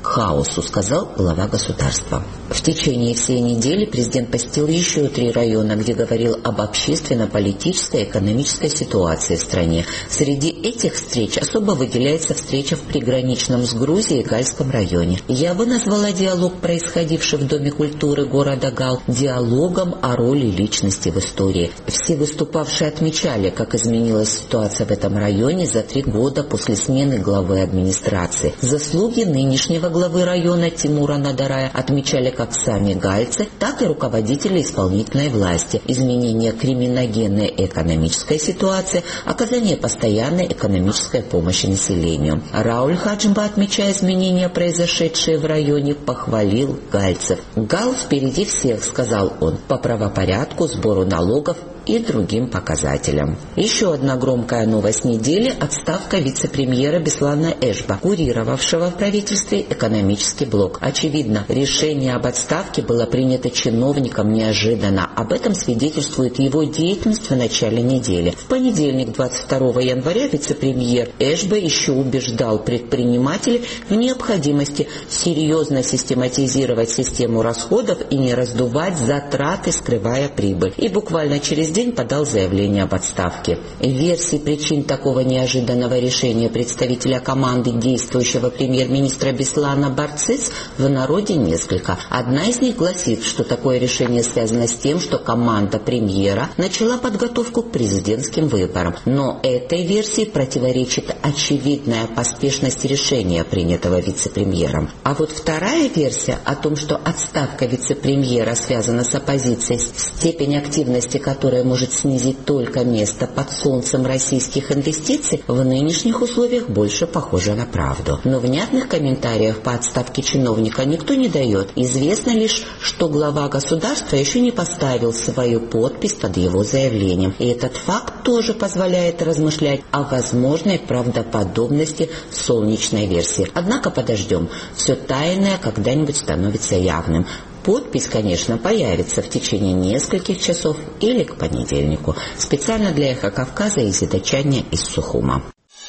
к хаосу, сказал глава государства. В течение всей недели президент посетил еще три района, где говорил об общественно-политической и экономической ситуации в стране. Среди этих встреч особо выделяется встреча в приграничном с Грузией Гальском районе. Я бы назвала диалог, происходивший в Доме культуры города Гал, диалогом о роли личности в истории. Все выступавшие отмечали, как изменилась ситуация в этом районе за три года после смены главы администрации. Заслуги нынешнего главы района Тимура Надарая отмечали как сами гальцы, так и руководители исполнительной власти. Изменение криминогенной и экономической ситуации, оказание постоянной экономической помощи населению. Рауль Хаджимба, отмечая изменения, произошедшие в районе, похвалил гальцев. «Гал впереди всех», — сказал он, — «по правопорядку, сбору налогов и другим показателям». Еще одна громкая новость недели – отставка вице-премьера Беслана Эшба, курировавшего в правительстве экономический блок. Очевидно, решение об отставке было принято чиновником неожиданно. Об этом свидетельствует его деятельность в начале недели. В понедельник, двадцать второго января, вице-премьер Эшба еще убеждал предпринимателей в необходимости серьезно систематизировать систему расходов и не раздувать затраты, скрывая прибыль. И буквально через день подал заявление об отставке. Версий причин такого неожиданного решения представителя команды действующего премьер-министра Беслана Барцис в народе несколько. Одна из них гласит, что такое решение связано с тем, что команда премьера начала подготовку к президентским выборам. Но этой версии противоречит очевидная поспешность решения, принятого вице-премьером. А вот вторая версия о том, что отставка вице-премьера связана с оппозицией, степень активности которой может снизить только место под солнцем российских инвестиций, в нынешних условиях больше похоже на правду. Но внятных комментариев по отставке чиновника никто не дает. Известно лишь, что глава государства еще не поставил свою подпись под его заявлением. И этот факт тоже позволяет размышлять о возможной правдоподобности солнечной версии. Однако подождем. Все тайное когда-нибудь становится явным. Подпись, конечно, появится в течение нескольких часов или к понедельнику. Специально для «Эхо Кавказа» Изида Чаня из Сухума.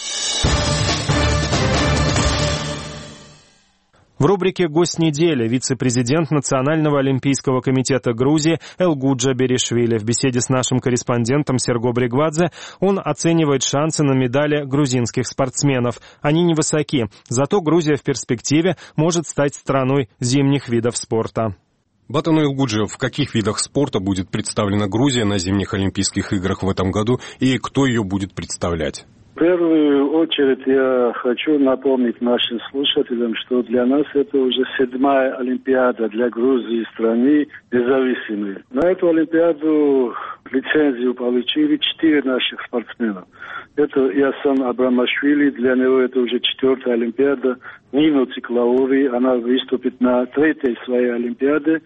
В рубрике «Гость недели» вице-президент Национального олимпийского комитета Грузии Элгуджа Беришвили. В беседе с нашим корреспондентом Серго Бригвадзе он оценивает шансы на медали грузинских спортсменов. Они невысоки, зато Грузия в перспективе может стать страной зимних видов спорта. Батану Элгуджи, в каких видах спорта будет представлена Грузия на зимних Олимпийских играх в этом году и кто ее будет представлять? В первую очередь я хочу напомнить нашим слушателям, что для нас это уже седьмая Олимпиада для Грузии, страны независимой. На эту Олимпиаду лицензию получили четыре наших спортсмена. Это Ясан Абрамашвили, для него это уже четвертая Олимпиада. Нино Циклаури, она выступит на третьей своей Олимпиаде.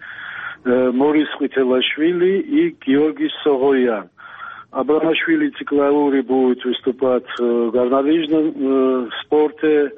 Морис Хвителашвили и Георгий Согоян. Абрамашвили и Циклаури будут выступать в горнолыжном спорте.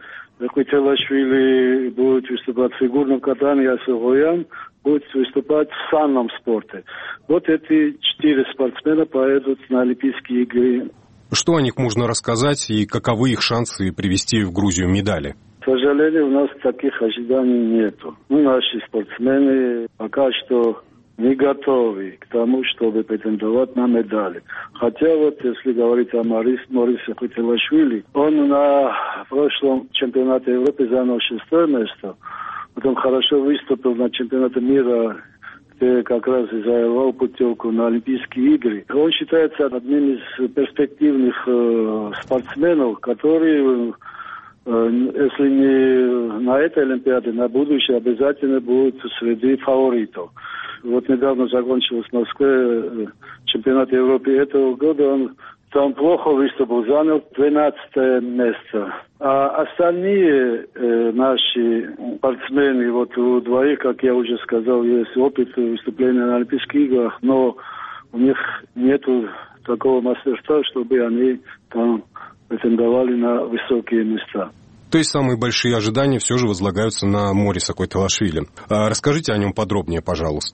Хвителашвили будет выступать в фигурном катании, а Согоян будет выступать в санном спорте. Вот эти четыре спортсмена поедут на Олимпийские игры. Что о них можно рассказать и каковы их шансы привезти в Грузию медали? К сожалению, у нас таких ожиданий нету. Ну, наши спортсмены пока что не готовы к тому, чтобы претендовать на медали. Хотя вот, если говорить о Морис, Морисе Хвителашвили, он на прошлом чемпионате Европы занял шестое место, потом хорошо выступил на чемпионате мира, где как раз и завоевал путевку на Олимпийские игры. Он считается одним из перспективных э, спортсменов, которые, э, если не на этой Олимпиаде, на будущее обязательно будут среди фаворитов. Вот недавно закончился в Москве чемпионат Европы этого года. Он там плохо выступил, занял двенадцатое место. А остальные э, наши спортсмены, вот у двоих, как я уже сказал, есть опыт выступления на Олимпийских играх, но у них нету такого мастерства, чтобы они там претендовали на высокие места. То есть самые большие ожидания все же возлагаются на Мориса Хвителашвили. А расскажите о нем подробнее, пожалуйста.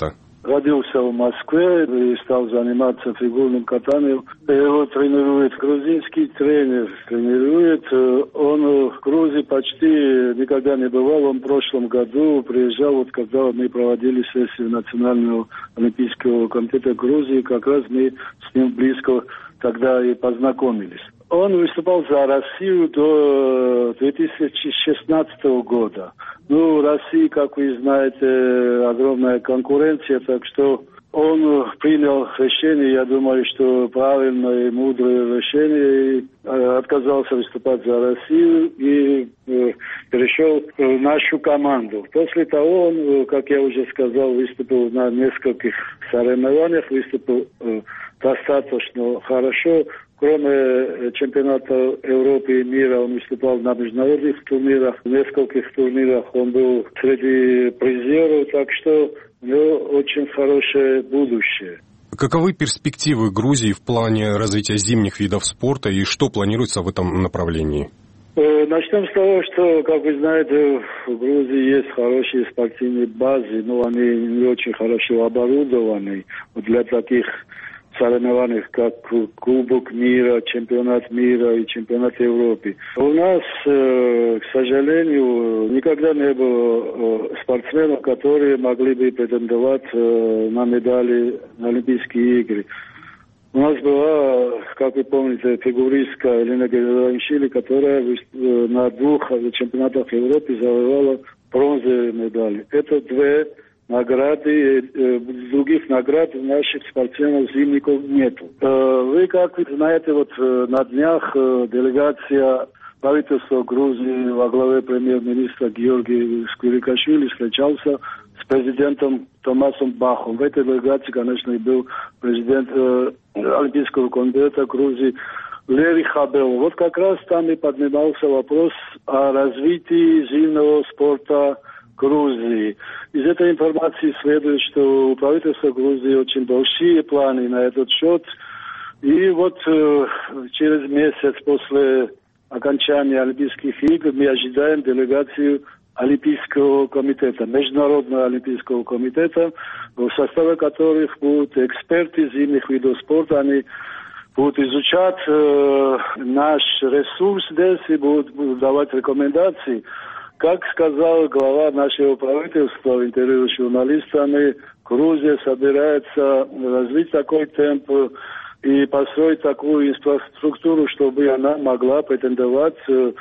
родился в Москве и стал заниматься фигурным катанием. Его тренирует грузинский тренер. Тренирует. Он в Грузии почти никогда не бывал. Он в прошлом году приезжал, вот когда мы проводили сессию Национального олимпийского комитета Грузии. Как раз мы с ним близко тогда и познакомились. Он выступал за Россию до две тысячи шестнадцатого года. Ну, в России, как вы знаете, огромная конкуренция, так что он принял решение, я думаю, что правильное и мудрое решение, и отказался выступать за Россию и перешел в нашу команду. После того он, как я уже сказал, выступил на нескольких соревнованиях, выступил достаточно хорошо. Кроме чемпионата Европы и мира, он выступал на международных турнирах, в нескольких турнирах он был среди призеров, так что у него очень хорошее будущее. Каковы перспективы Грузии в плане развития зимних видов спорта и что планируется в этом направлении? Начнем с того, что, как вы знаете, в Грузии есть хорошие спортивные базы, но они не очень хорошо оборудованы для таких соревнований, как Кубок мира, Чемпионат мира и Чемпионат Европы. У нас, к сожалению, никогда не было спортсменов, которые могли бы претендовать на медали на Олимпийские игры. У нас была, как вы помните, фигуристка Елена Георгиевна, которая на двух чемпионатах Европы завоевала бронзовые медали. Это две награды, других наград наших спортсменов зимников нету. Вы, как вы знаете, вот на днях делегация правительства Грузии во главе премьер-министра Георгия Сквирикашвили встречался с президентом Томасом Бахом. В этой делегации, конечно, и был президент Олимпийского комитета Грузии Лери Хабел. Вот как раз там и поднимался вопрос о развитии зимнего спорта Грузии. Из этой информации следует, что у правительства Грузии очень большие планы на этот счет. И вот э, через месяц после окончания Олимпийских игр мы ожидаем делегацию Олимпийского комитета, Международного олимпийского комитета, в составе которых будут эксперты зимних видов спорта. Они будут изучать э, наш ресурс здесь и будут, будут давать рекомендации. Как сказал глава нашего правительства в интервью с журналистами, Грузия собирается развить такой темп и построить такую инфраструктуру, чтобы она могла претендовать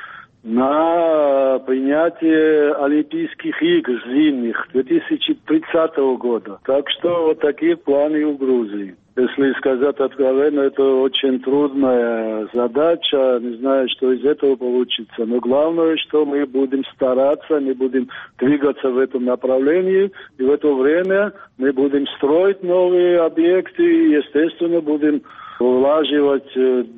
на принятие Олимпийских игр зимних две тысячи тридцатого года. Так что вот такие планы у Грузии. Если сказать откровенно, это очень трудная задача. Не знаю, что из этого получится. Но главное, что мы будем стараться, мы будем двигаться в этом направлении. И в это время мы будем строить новые объекты. И, естественно, будем влаживать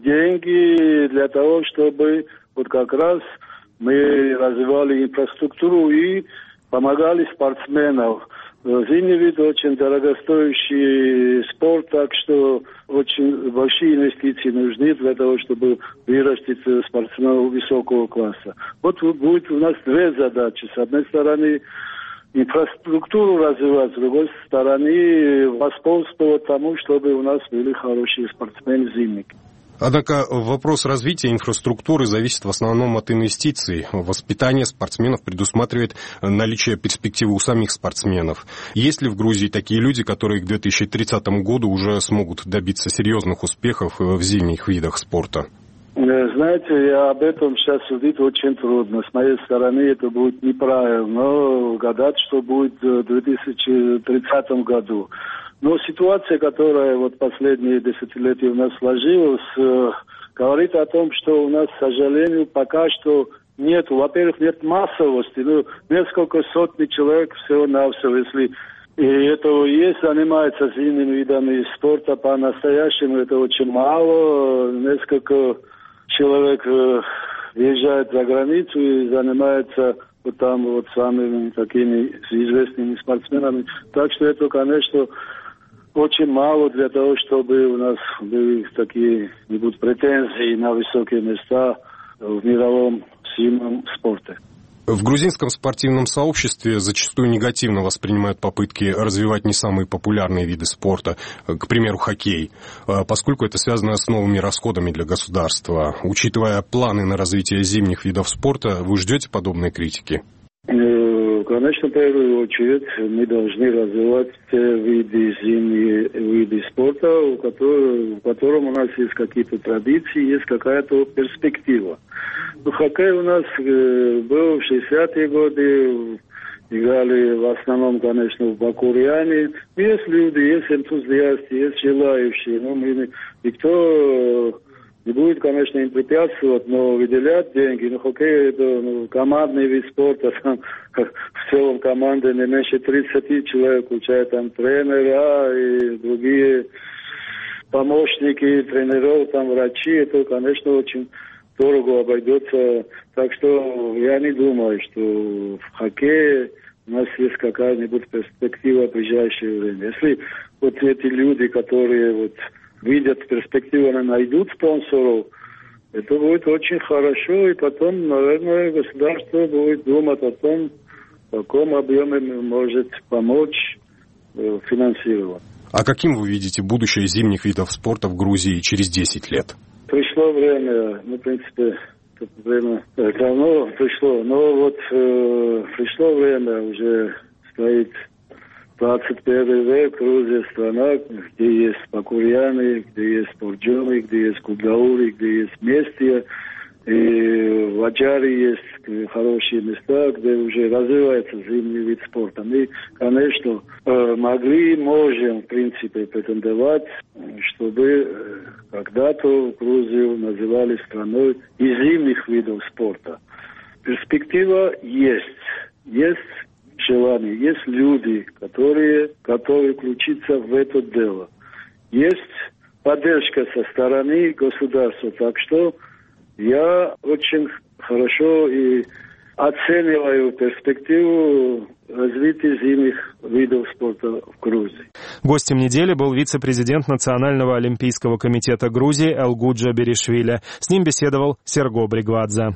деньги для того, чтобы вот как раз мы развивали инфраструктуру и помогали спортсменам. Зимний вид очень дорогостоящий спорт, так что очень большие инвестиции нужны для того, чтобы вырастить спортсменов высокого класса. Вот будет у нас две задачи. С одной стороны, инфраструктуру развивать, с другой стороны, воспользоваться тому, чтобы у нас были хорошие спортсмены-зимники. Однако вопрос развития инфраструктуры зависит в основном от инвестиций. Воспитание спортсменов предусматривает наличие перспективы у самих спортсменов. Есть ли в Грузии такие люди, которые к две тысячи тридцатому году уже смогут добиться серьезных успехов в зимних видах спорта? Знаете, я об этом сейчас судить очень трудно. С моей стороны это будет неправильно, но гадать, что будет в две тысячи тридцатом году. Но ситуация, которая вот последние десятилетия у нас сложилась, э, говорит о том, что у нас, к сожалению, пока что нет, во-первых, нет массовости. Ну, несколько сотен человек всего-навсего, если и этого есть, занимается зимними видами спорта по-настоящему, это очень мало. Несколько человек э, въезжает за границу и занимается вот там вот самыми такими известными спортсменами. Так что это, конечно, очень мало для того, чтобы у нас были такие-нибудь претензии на высокие места в мировом зимнем спорте. В грузинском спортивном сообществе зачастую негативно воспринимают попытки развивать не самые популярные виды спорта, к примеру, хоккей, поскольку это связано с новыми расходами для государства. Учитывая планы на развитие зимних видов спорта, вы ждете подобной критики? Конечно, в первую очередь мы должны развивать те виды, зимние виды спорта, у которых, в котором у нас есть какие-то традиции, есть какая-то перспектива. Ну, хоккей у нас э, был в шестидесятые годы, играли в основном, конечно, в Бакурьяне. Есть люди, есть энтузиасты, есть желающие, но мы, никто не будет, конечно, им препятствовать, но выделять деньги. Ну, хоккей это ну, командный вид спорта, там в целом команды не меньше тридцати человек, включая там тренера и другие помощники тренеров, там врачи. Это, конечно, очень дорого обойдется. Так что я не думаю, что в хоккее у нас есть какая-нибудь перспектива в ближайшее время. Если вот эти люди, которые вот видят перспективу, найдут спонсоров, это будет очень хорошо, и потом, наверное, государство будет думать о том, в каком объеме может помочь э, финансировать. А каким вы видите будущее зимних видов спорта в Грузии через десять лет? Пришло время, ну, в принципе, это время давно пришло, но вот э, пришло время, уже стоит двадцать первый век, Грузия страна, где есть Бакурьяны, где есть Борджоны, где есть Кудлаури, где есть Местия. И в Аджаре есть хорошие места, где уже развивается зимний вид спорта. Мы, конечно, могли, можем, в принципе, претендовать, чтобы когда-то Грузию называли страной и зимних видов спорта. Перспектива есть. Есть желание, есть люди, которые готовы включиться в это дело. Есть поддержка со стороны государства. Так что я очень хорошо и оцениваю перспективу развития зимних видов спорта в Грузии. Гостем недели был вице-президент Национального олимпийского комитета Грузии Элгуджа Беришвили. С ним беседовал Серго Бригвадзе.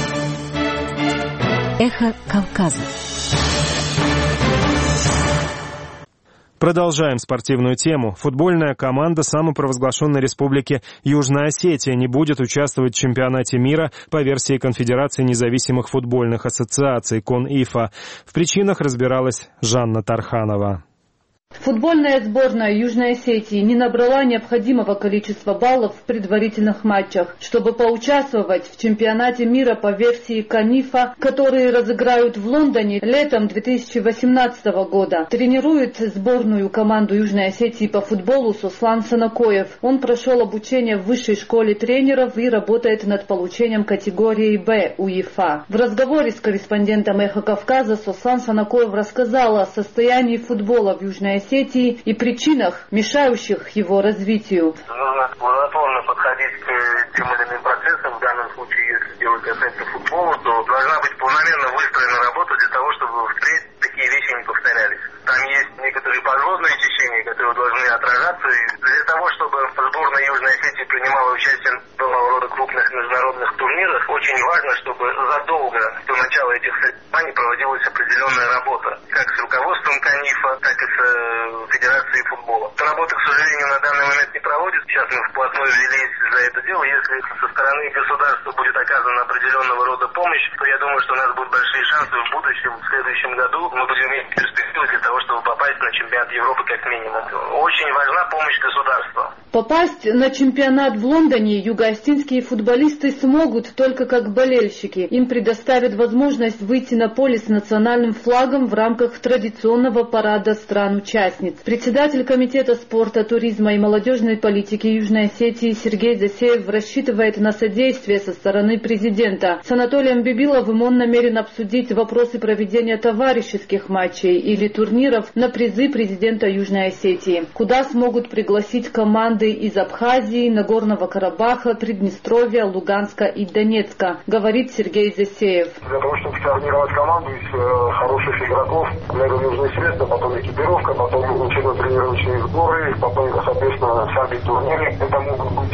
Эхо Кавказа. Продолжаем спортивную тему. Футбольная команда самопровозглашенной республики Южная Осетия не будет участвовать в чемпионате мира по версии Конфедерации независимых футбольных ассоциаций КОН-ИФА. В причинах разбиралась Жанна Тарханова. Футбольная сборная Южной Осетии не набрала необходимого количества баллов в предварительных матчах, чтобы поучаствовать в чемпионате мира по версии КОН-ИФА, которые разыграют в Лондоне летом две тысячи восемнадцатого года. Тренирует сборную команду Южной Осетии по футболу Сослан Санакоев. Он прошел обучение в высшей школе тренеров и работает над получением категории Б УЕФА. В разговоре с корреспондентом «Эхо Кавказа» Сослан Санакоев рассказал о состоянии футбола в Южной Осетии и причинах, мешающих его развитию. Нужно плодотворно подходить к тем или иным процессам. В данном случае, если делать касается футбола, то должна быть планомерно выстроена работа для того, чтобы впредь такие вещи не повторялись. Там есть некоторые подводные течения, которые должны отражаться. И для того, чтобы сборная Южной Осетии принимала участие в нового рода крупных международных турнирах, очень важно, чтобы задолго до начала этих соревнований проводилась определенная работа, как с руководством КОН-ИФА, так и с Федерацией футбола. Эта работа, к сожалению, на данный момент не проводится. Сейчас мы вплотную взялись за это дело. Если со стороны государства будет оказана определенного рода помощь, то я думаю, что у нас будут большие шансы в будущем, в следующем году мы будем иметь перспективу для того, чтобы попасть на чемпионат Европы как минимум. Очень важна помощь государства. Попасть на чемпионат в Лондоне юго-осетинские футболисты смогут только как болельщики. Им предоставят возможность выйти на поле с национальным флагом в рамках традиционного парада стран-участниц. Председатель Комитета спорта, туризма и молодежной политики Южной Осетии Сергей Засеев рассчитывает на содействие со стороны президента. С Анатолием Бибиловым он намерен обсудить вопросы проведения товарищеских матчей или турниров на призы президента Южной Осетии, куда смогут пригласить команды из Абхазии, Нагорного Карабаха, Приднестровья, Луганска и Донецка, говорит Сергей Засеев. Для того, чтобы сформировать команду из э, хороших игроков, для этого нужны средства, потом экипировка, потом учебно-тренировочные сборы, потом, соответственно, сами турниры. Это могут быть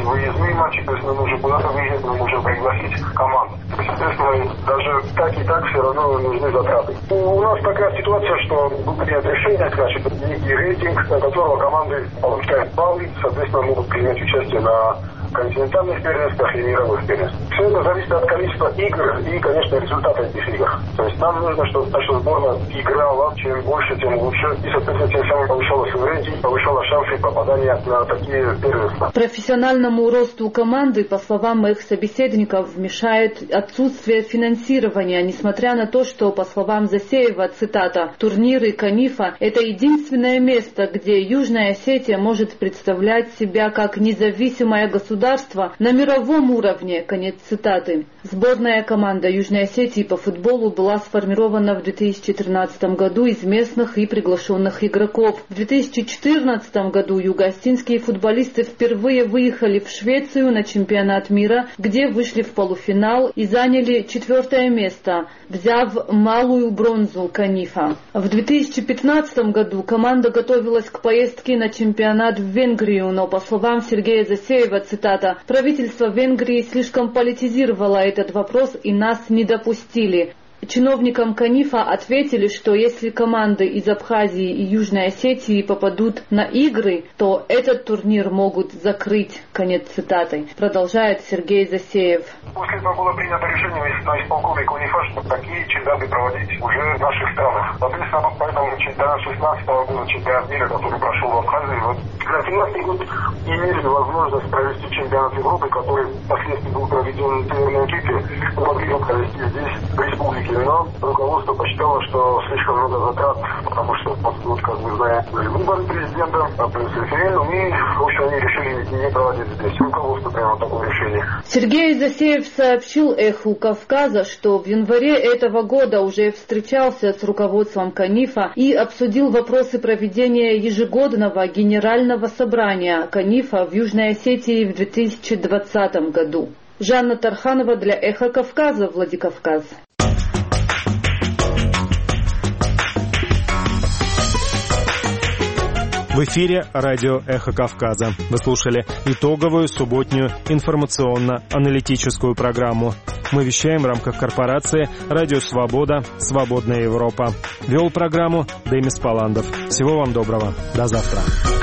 выездные матчи, то есть нам нужно куда-то выехать, нам нужно пригласить команду. Соответственно, даже так и так все равно нужны затраты. У нас такая ситуация, что был принят решение, значит, некий рейтинг, на которого команды получают баллы, соответственно, могут принять участие на континентальных первенствах и мировых первенствах. Все это зависит от количества игр и, конечно, результата этих игр. То есть нам нужно, чтобы наша сборная играла, чем больше, тем лучше, и, соответственно, тем самым повышала свой рейтинг, повышала шансы попадания на такие первенства. Профессиональному росту команды, по словам моих собеседников, мешает отсутствие финансирования, несмотря на то, что, по словам Засеева, цитата, турниры Канифа – это единственное место, где Южная Осетия может представлять себя как независимое государство на мировом уровне, конец цитаты. Сборная команда Южной Осетии по футболу была сформирована в две тысячи тринадцатом году из местных и приглашенных игроков. В две тысячи четырнадцатом году юго-осетинские футболисты впервые выехали в Швецию на чемпионат мира, где вышли в полуфинал и заняли четвертое место, взяв малую бронзу Канифа. В две тысячи пятнадцатом году команда готовилась к поездке на чемпионат в Венгрию, но, по словам Сергея Засеева, цитата, правительство Венгрии слишком политизировало этот вопрос и нас не допустили. Чиновникам Канифа ответили, что если команды из Абхазии и Южной Осетии попадут на игры, то этот турнир могут закрыть. Конец цитаты. Продолжает Сергей Засеев. После этого было принято решение на исполкоме Канифа, что такие чемпионаты проводить уже в наших странах. Соответственно, поэтому чемпионат шестнадцатого года, чемпионат мира, который прошел в Абхазии, вот, на семнадцатый год имели возможность провести чемпионат Европы, который впоследствии был проведен в Северной Кипре, могли его провести здесь, в республике. Но руководство посчитало, что слишком много затрат, потому что, вот, как вы знаете, были выборы президента, а плюс референдум, и, в общем, они решили не проводить здесь. Руководство приняло такое решение. Сергей Засеев сообщил «Эху Кавказа», что в январе этого года уже встречался с руководством Канифа и обсудил вопросы проведения ежегодного генерального собрания Канифа в Южной Осетии в две тысячи двадцатом году. Жанна Тарханова для «Эхо Кавказа», Владикавказ. В эфире радио «Эхо Кавказа». Вы слушали итоговую субботнюю информационно-аналитическую программу. Мы вещаем в рамках корпорации «Радио Свобода. Свободная Европа». Вел программу Демис Паландов. Всего вам доброго. До завтра.